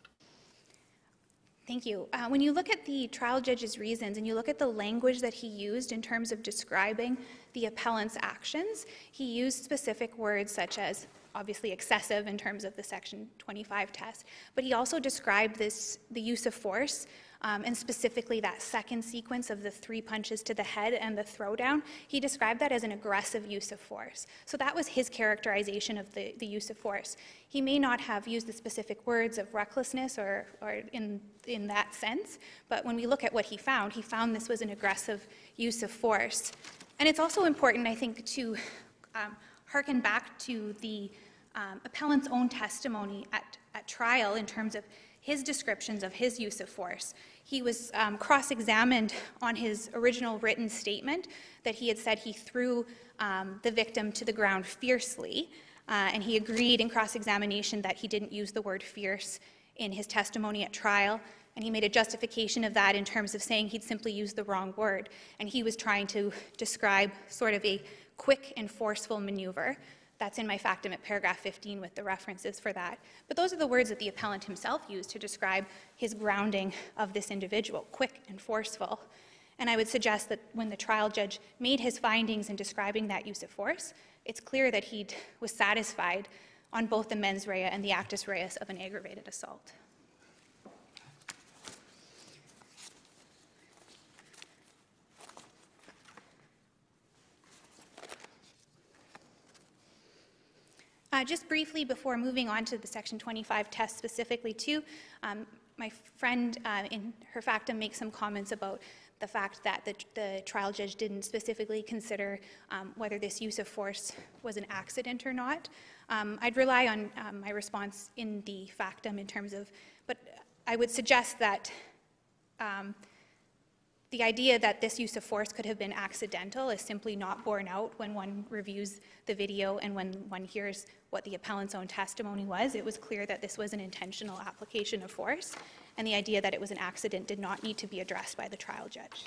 Thank you. Uh, when you look at the trial judge's reasons and you look at the language that he used in terms of describing the appellant's actions, he used specific words such as obviously excessive in terms of the Section twenty-five test, but he also described this, the use of force, um, and specifically that second sequence of the three punches to the head and the throwdown. He described that as an aggressive use of force. So that was his characterization of the, the use of force. He may not have used the specific words of recklessness or, or in, in that sense, but when we look at what he found, he found this was an aggressive use of force. And it's also important, I think, to um, hearken back to the um, appellant's own testimony at, at trial in terms of his descriptions of his use of force. He was um, cross-examined on his original written statement that he had said he threw um, the victim to the ground fiercely, uh, and he agreed in cross-examination that he didn't use the word fierce in his testimony at trial, and he made a justification of that in terms of saying he'd simply used the wrong word, and he was trying to describe sort of a quick and forceful maneuver. That's in my factum at paragraph fifteen with the references for that. But those are the words that the appellant himself used to describe his grounding of this individual, quick and forceful. And I would suggest that when the trial judge made his findings in describing that use of force, it's clear that he was satisfied on both the mens rea and the actus reus of an aggravated assault. Uh, just briefly before moving on to the Section twenty-five test specifically too, um, my friend uh, in her factum makes some comments about the fact that the, the trial judge didn't specifically consider um, whether this use of force was an accident or not. Um, I'd rely on um, my response in the factum in terms of, but I would suggest that um, the idea that this use of force could have been accidental is simply not borne out when one reviews the video and when one hears what the appellant's own testimony was. It was clear that this was an intentional application of force, and the idea that it was an accident did not need to be addressed by the trial judge.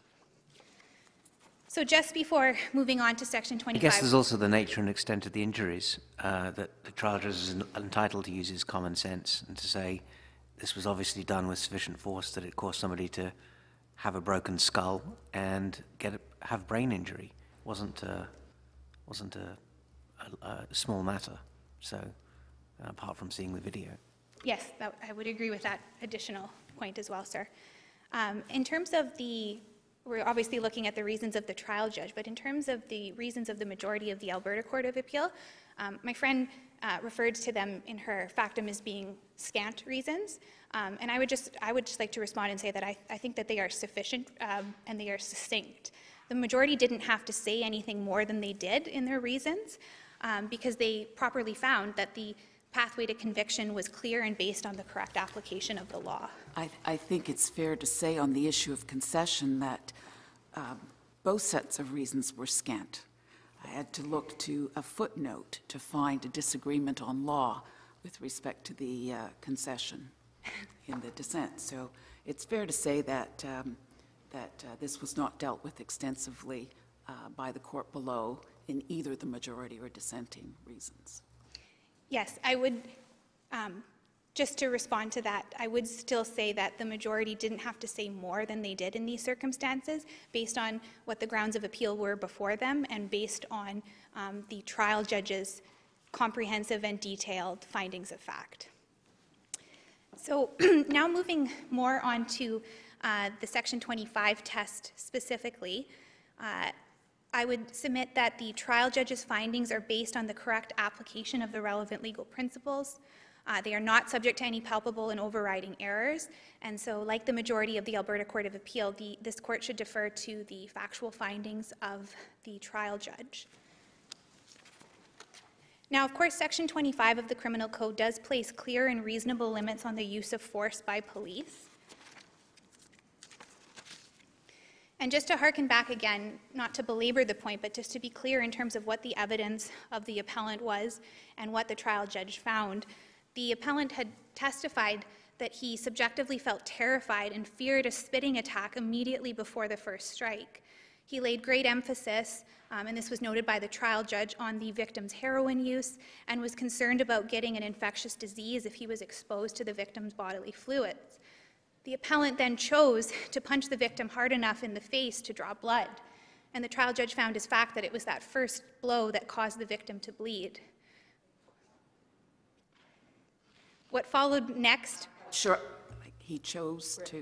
So just before moving on to Section twenty-five... I guess there's also the nature and extent of the injuries, uh, that the trial judge is entitled to use his common sense and to say this was obviously done with sufficient force that it caused somebody to have a broken skull and get a, have brain injury. wasn't a, wasn't a, a, a small matter. So, uh, apart from seeing the video. Yes, that, I would agree with that additional point as well, sir. Um, in terms of the, we're obviously looking at the reasons of the trial judge, but in terms of the reasons of the majority of the Alberta Court of Appeal, um, my friend uh, referred to them in her factum as being scant reasons. Um, and I would just, I would just like to respond and say that I, I think that they are sufficient um, and they are succinct. The majority didn't have to say anything more than they did in their reasons um, because they properly found that the pathway to conviction was clear and based on the correct application of the law. I, I think it's fair to say on the issue of concession that um, both sets of reasons were scant. I had to look to a footnote to find a disagreement on law with respect to the uh, concession in the dissent. So it's fair to say that, um, that uh, this was not dealt with extensively uh, by the court below in either the majority or dissenting reasons. Yes, I would, um, just to respond to that, I would still say that the majority didn't have to say more than they did in these circumstances based on what the grounds of appeal were before them and based on um, the trial judge's comprehensive and detailed findings of fact. So now moving more on to uh, the Section twenty-five test specifically, uh, I would submit that the trial judge's findings are based on the correct application of the relevant legal principles. Uh, they are not subject to any palpable and overriding errors, and so like the majority of the Alberta Court of Appeal, the, this court should defer to the factual findings of the trial judge. Now, of course, Section twenty-five of the Criminal Code does place clear and reasonable limits on the use of force by police. And just to hearken back again, not to belabor the point, but just to be clear in terms of what the evidence of the appellant was and what the trial judge found, the appellant had testified that he subjectively felt terrified and feared a spitting attack immediately before the first strike. He laid great emphasis, um, and this was noted by the trial judge, on the victim's heroin use and was concerned about getting an infectious disease if he was exposed to the victim's bodily fluids. The appellant then chose to punch the victim hard enough in the face to draw blood, and the trial judge found as fact that it was that first blow that caused the victim to bleed. What followed next? Sure, he chose to.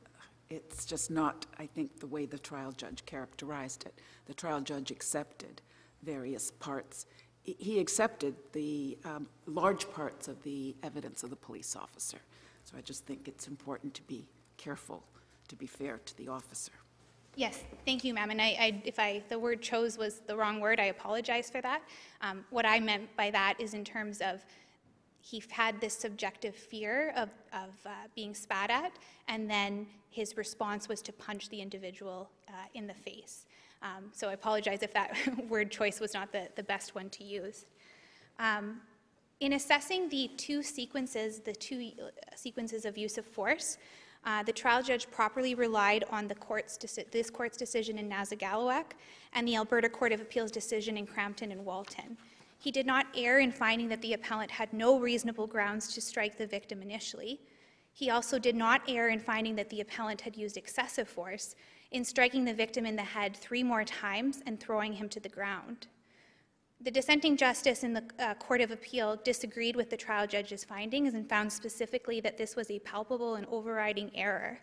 It's just not, I think, the way the trial judge characterized it. The trial judge accepted various parts. He accepted the um, large parts of the evidence of the police officer. So I just think it's important to be careful, to be fair to the officer. Yes, thank you, ma'am. And I, I, if I, the word chose was the wrong word, I apologize for that. Um, what I meant by that is in terms of he had this subjective fear of, of uh, being spat at, and then his response was to punch the individual uh, in the face. Um, so I apologize if that word choice was not the, the best one to use. Um, in assessing the two sequences, the two sequences of use of force, uh, the trial judge properly relied on the court's this court's decision in Nazagalowak and the Alberta Court of Appeals decision in Crampton and Walton. He did not err in finding that the appellant had no reasonable grounds to strike the victim initially. He also did not err in finding that the appellant had used excessive force in striking the victim in the head three more times and throwing him to the ground. The dissenting justice in the uh, Court of Appeal disagreed with the trial judge's findings and found specifically that this was a palpable and overriding error.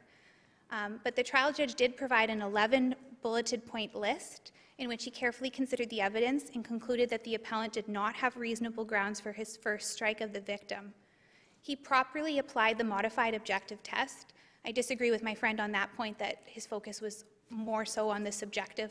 Um, but the trial judge did provide an eleven bulleted point list in which he carefully considered the evidence and concluded that the appellant did not have reasonable grounds for his first strike of the victim. He properly applied the modified objective test. I disagree with my friend on that point, that his focus was more so on the subjective,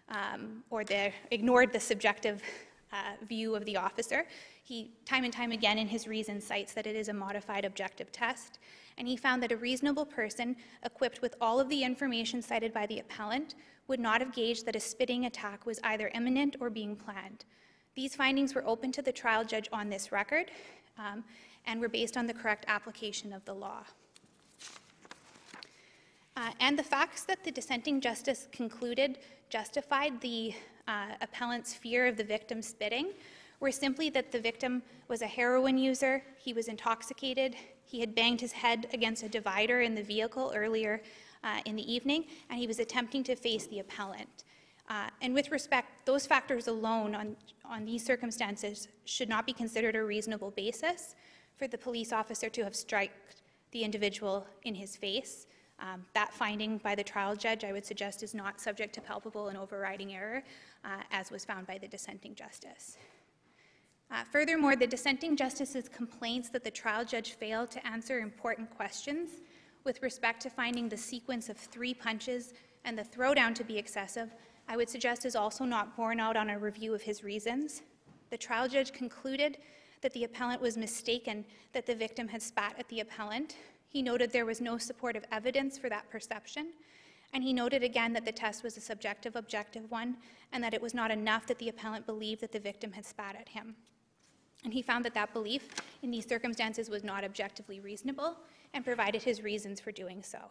um, or the, ignored the subjective uh, view of the officer. He, time and time again in his reason, cites that it is a modified objective test, and he found that a reasonable person equipped with all of the information cited by the appellant would not have gauged that a spitting attack was either imminent or being planned. These findings were open to the trial judge on this record um, and were based on the correct application of the law. Uh, and the facts that the dissenting justice concluded justified the uh, appellant's fear of the victim spitting were simply that the victim was a heroin user, he was intoxicated, he had banged his head against a divider in the vehicle earlier Uh, in the evening, and he was attempting to face the appellant. Uh, and with respect, those factors alone on, on these circumstances should not be considered a reasonable basis for the police officer to have struck the individual in his face. Um, that finding by the trial judge, I would suggest, is not subject to palpable and overriding error, uh, as was found by the dissenting justice. Uh, furthermore, the dissenting justice's complaints that the trial judge failed to answer important questions with respect to finding the sequence of three punches and the throwdown to be excessive, I would suggest is also not borne out on a review of his reasons. The trial judge concluded that the appellant was mistaken that the victim had spat at the appellant. He noted there was no supportive evidence for that perception, and he noted again that the test was a subjective objective one and that it was not enough that the appellant believed that the victim had spat at him. And he found that that belief in these circumstances was not objectively reasonable and provided his reasons for doing so.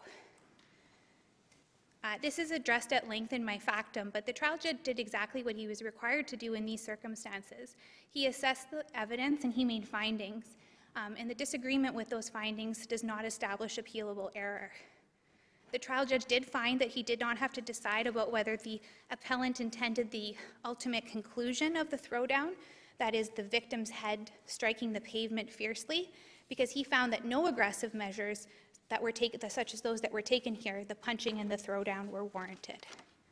Uh, this is addressed at length in my factum, but the trial judge did exactly what he was required to do in these circumstances. He assessed the evidence and he made findings, um, and the disagreement with those findings does not establish appealable error. The trial judge did find that he did not have to decide about whether the appellant intended the ultimate conclusion of the throwdown, that is, the victim's head striking the pavement fiercely, because he found that no aggressive measures that were taken, such as those that were taken here, the punching and the throwdown, were warranted.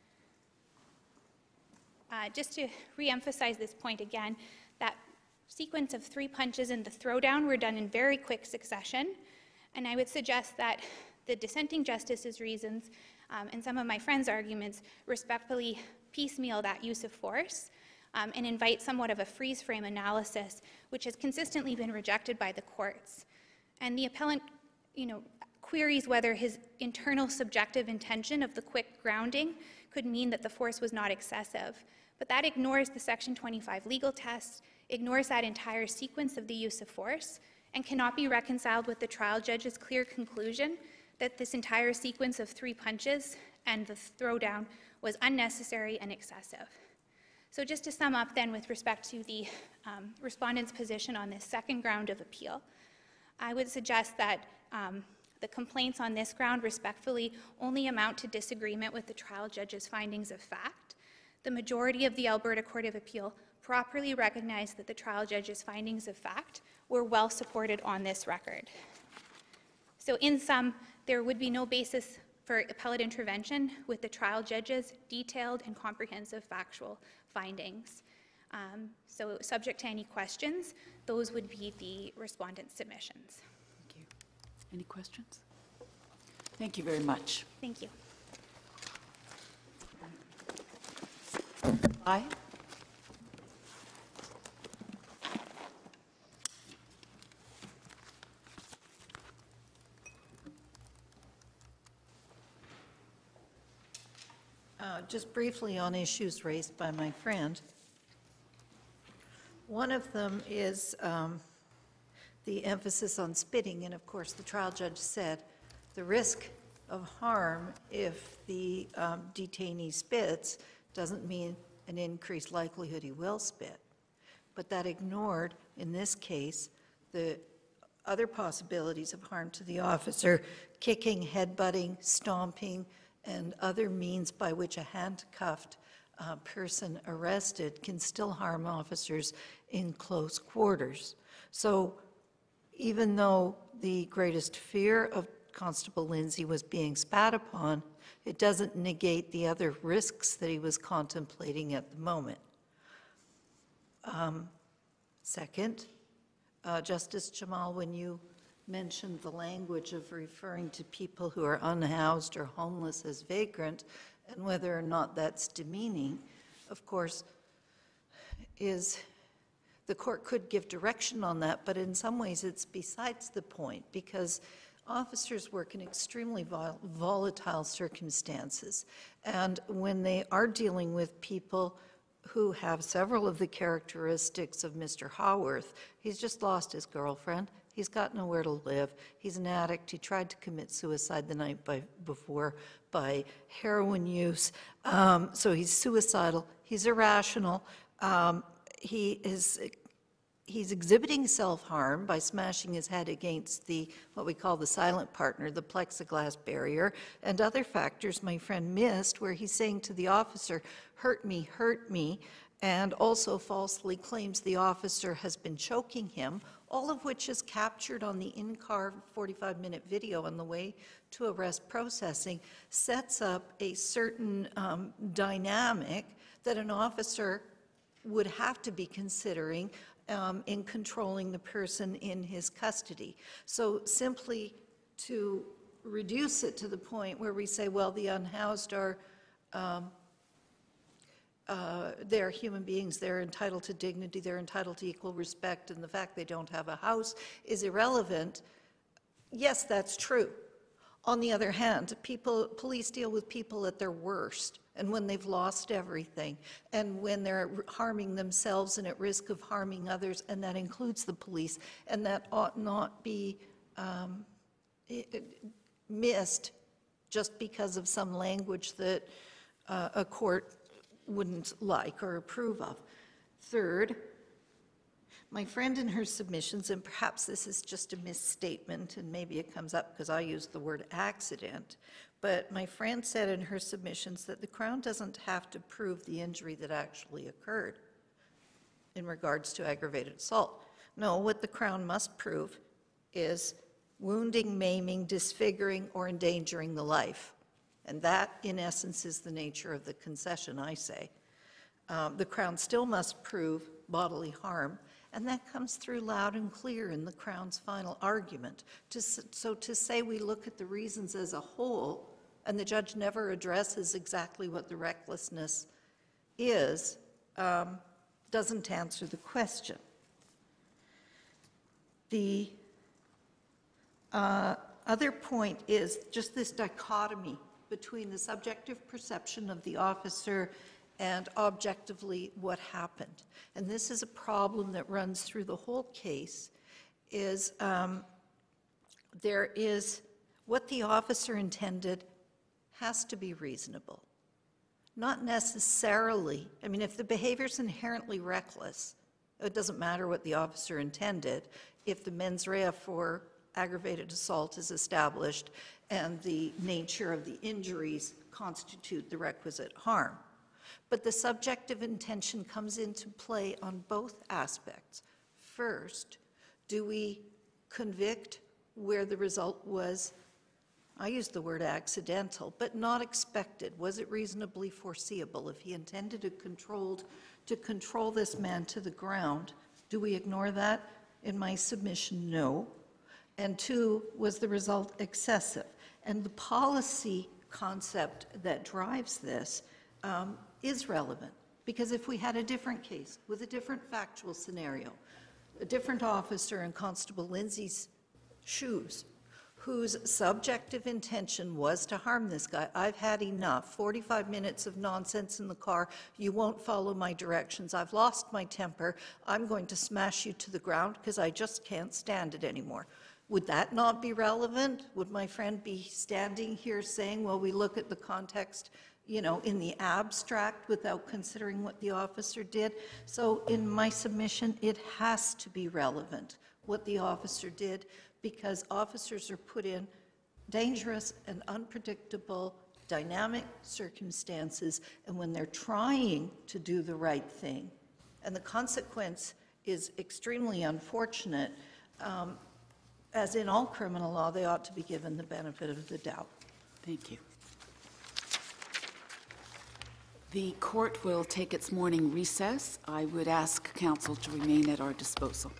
Uh, just to re-emphasize this point again, that sequence of three punches and the throwdown were done in very quick succession, and I would suggest that the dissenting justice's reasons um, and some of my friends' arguments respectfully piecemeal that use of force um, and invite somewhat of a freeze frame analysis, which has consistently been rejected by the courts. And the appellant, you know, queries whether his internal subjective intention of the quick grounding could mean that the force was not excessive. But that ignores the Section twenty-five legal test, ignores that entire sequence of the use of force, and cannot be reconciled with the trial judge's clear conclusion that this entire sequence of three punches and the throwdown was unnecessary and excessive. So just to sum up then with respect to the um, respondent's position on this second ground of appeal, I would suggest that um, the complaints on this ground respectfully only amount to disagreement with the trial judge's findings of fact. The majority of the Alberta Court of Appeal properly recognized that the trial judge's findings of fact were well supported on this record. So in sum, there would be no basis for appellate intervention with the trial judge's detailed and comprehensive factual findings. Um, so subject to any questions, those would be the respondent's submissions. Thank you. Any questions? Thank you very much. Thank you. Aye. Uh, Just briefly on issues raised by my friend. One of them is um, the emphasis on spitting, and of course the trial judge said the risk of harm if the um, detainee spits doesn't mean an increased likelihood he will spit. But that ignored, in this case, the other possibilities of harm to the officer: kicking, headbutting, stomping, and other means by which a handcuffed uh, person arrested can still harm officers in close quarters. So even though the greatest fear of Constable Lindsay was being spat upon, it doesn't negate the other risks that he was contemplating at the moment. Um, second, uh, Justice Jamal, when you mentioned the language of referring to people who are unhoused or homeless as vagrant, and whether or not that's demeaning, of course, is the court could give direction on that, but in some ways it's besides the point, because officers work in extremely vol volatile circumstances, and when they are dealing with people who have several of the characteristics of Mister Haworth, he's just lost his girlfriend, he's got nowhere to live, he's an addict, he tried to commit suicide the night by, before by heroin use, um, so he's suicidal, he's irrational, um, he is he's exhibiting self-harm by smashing his head against the, what we call the silent partner, the plexiglass barrier, and other factors my friend missed, where he's saying to the officer, hurt me, hurt me, and also falsely claims the officer has been choking him, all of which is captured on the in-car forty-five minute video on the way to arrest processing, sets up a certain um, dynamic that an officer would have to be considering Um, in controlling the person in his custody. So simply to reduce it to the point where we say, well, the unhoused are, um, uh, they're human beings, they're entitled to dignity, they're entitled to equal respect, and the fact they don't have a house is irrelevant. Yes, that's true. On the other hand, people, police deal with people at their worst, and when they've lost everything, and when they're harming themselves and at risk of harming others, and that includes the police, and that ought not be um, missed just because of some language that uh, a court wouldn't like or approve of. Third, my friend in her submissions, and perhaps this is just a misstatement, and maybe it comes up because I used the word accident, but my friend said in her submissions that the Crown doesn't have to prove the injury that actually occurred in regards to aggravated assault. No, what the Crown must prove is wounding, maiming, disfiguring, or endangering the life. And that, in essence, is the nature of the concession, I say. Um, the Crown still must prove bodily harm, and that comes through loud and clear in the Crown's final argument. To, so to say we look at the reasons as a whole, and the judge never addresses exactly what the recklessness is, um, doesn't answer the question. The uh, other point is just this dichotomy between the subjective perception of the officer and objectively what happened. And this is a problem that runs through the whole case, is um, there is what the officer intended has to be reasonable. Not necessarily, I mean, if the behavior is inherently reckless, it doesn't matter what the officer intended if the mens rea for aggravated assault is established and the nature of the injuries constitute the requisite harm. But the subjective intention comes into play on both aspects. First, do we convict where the result was, I use the word accidental, but not expected? Was it reasonably foreseeable? If he intended to, controlled, to control this man to the ground, do we ignore that? In my submission, no. And two, was the result excessive? And the policy concept that drives this um, is relevant, because if we had a different case with a different factual scenario, a different officer in Constable Lindsay's shoes, whose subjective intention was to harm this guy, I've had enough, forty-five minutes of nonsense in the car, you won't follow my directions, I've lost my temper, I'm going to smash you to the ground because I just can't stand it anymore. Would that not be relevant? Would my friend be standing here saying, well, we look at the context, you know, in the abstract without considering what the officer did? So in my submission, it has to be relevant what the officer did, because officers are put in dangerous and unpredictable dynamic circumstances, and when they're trying to do the right thing, and the consequence is extremely unfortunate, um, as in all criminal law, they ought to be given the benefit of the doubt. Thank you. The court will take its morning recess. I would ask counsel to remain at our disposal.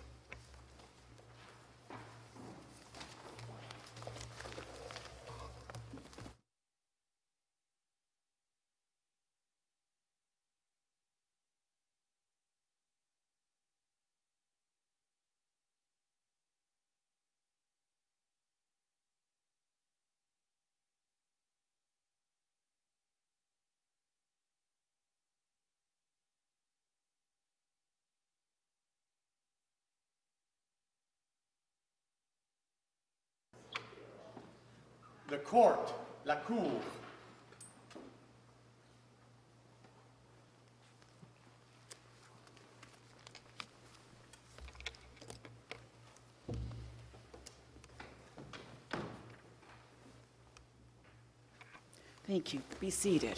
The court, la cour. Thank you. Be seated.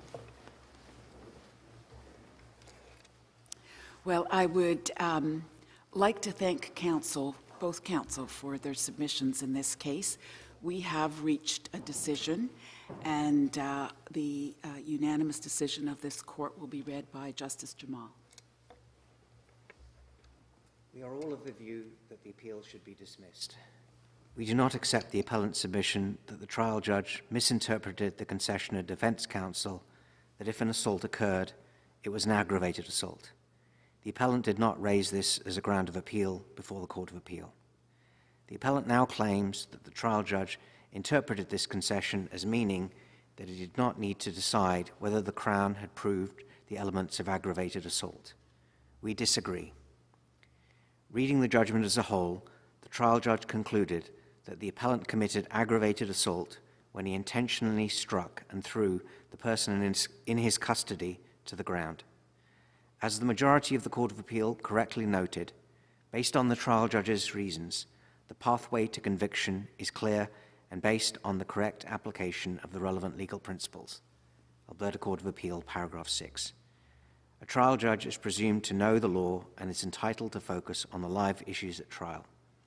Well, I would um, like to thank counsel, both counsel, for their submissions in this case. We have reached a decision, and uh, the uh, unanimous decision of this court will be read by Justice Jamal. We are all of the view that the appeal should be dismissed. We do not accept the appellant's submission that the trial judge misinterpreted the concession of defense counsel that if an assault occurred, it was an aggravated assault. The appellant did not raise this as a ground of appeal before the Court of Appeal. The appellant now claims that the trial judge interpreted this concession as meaning that he did not need to decide whether the Crown had proved the elements of aggravated assault. We disagree. Reading the judgment as a whole, the trial judge concluded that the appellant committed aggravated assault when he intentionally struck and threw the person in his, in his custody to the ground. As the majority of the Court of Appeal correctly noted, based on the trial judge's reasons, the pathway to conviction is clear and based on the correct application of the relevant legal principles. Alberta Court of Appeal, paragraph six. A trial judge is presumed to know the law and is entitled to focus on the live issues at trial.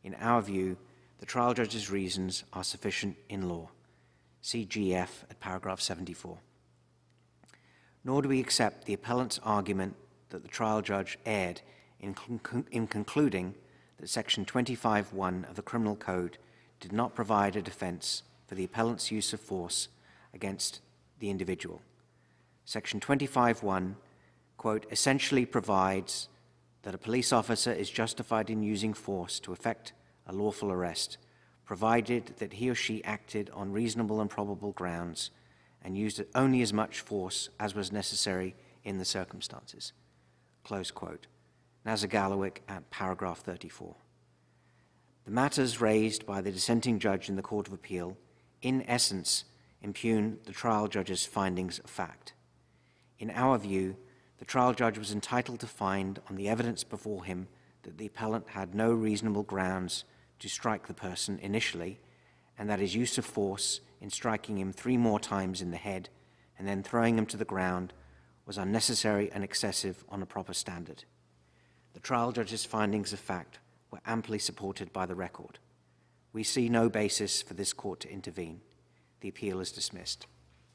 In our view, the trial judge's reasons are sufficient in law. See G F at paragraph seventy-four. Nor do we accept the appellant's argument that the trial judge erred in, con- in concluding that Section twenty-five point one of the Criminal Code did not provide a defence for the appellant's use of force against the individual. Section twenty-five point one, quote, essentially provides that a police officer is justified in using force to effect a lawful arrest, provided that he or she acted on reasonable and probable grounds and used only as much force as was necessary in the circumstances. Close quote. Nazagallowick at paragraph thirty-four. The matters raised by the dissenting judge in the Court of Appeal, in essence, impugn the trial judge's findings of fact. In our view, the trial judge was entitled to find on the evidence before him that the appellant had no reasonable grounds to strike the person initially, and that his use of force in striking him three more times in the head and then throwing him to the ground was unnecessary and excessive on a proper standard. The trial judge's findings of fact were amply supported by the record. We see no basis for this court to intervene. The appeal is dismissed.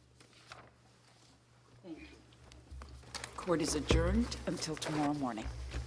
Court is adjourned until tomorrow morning.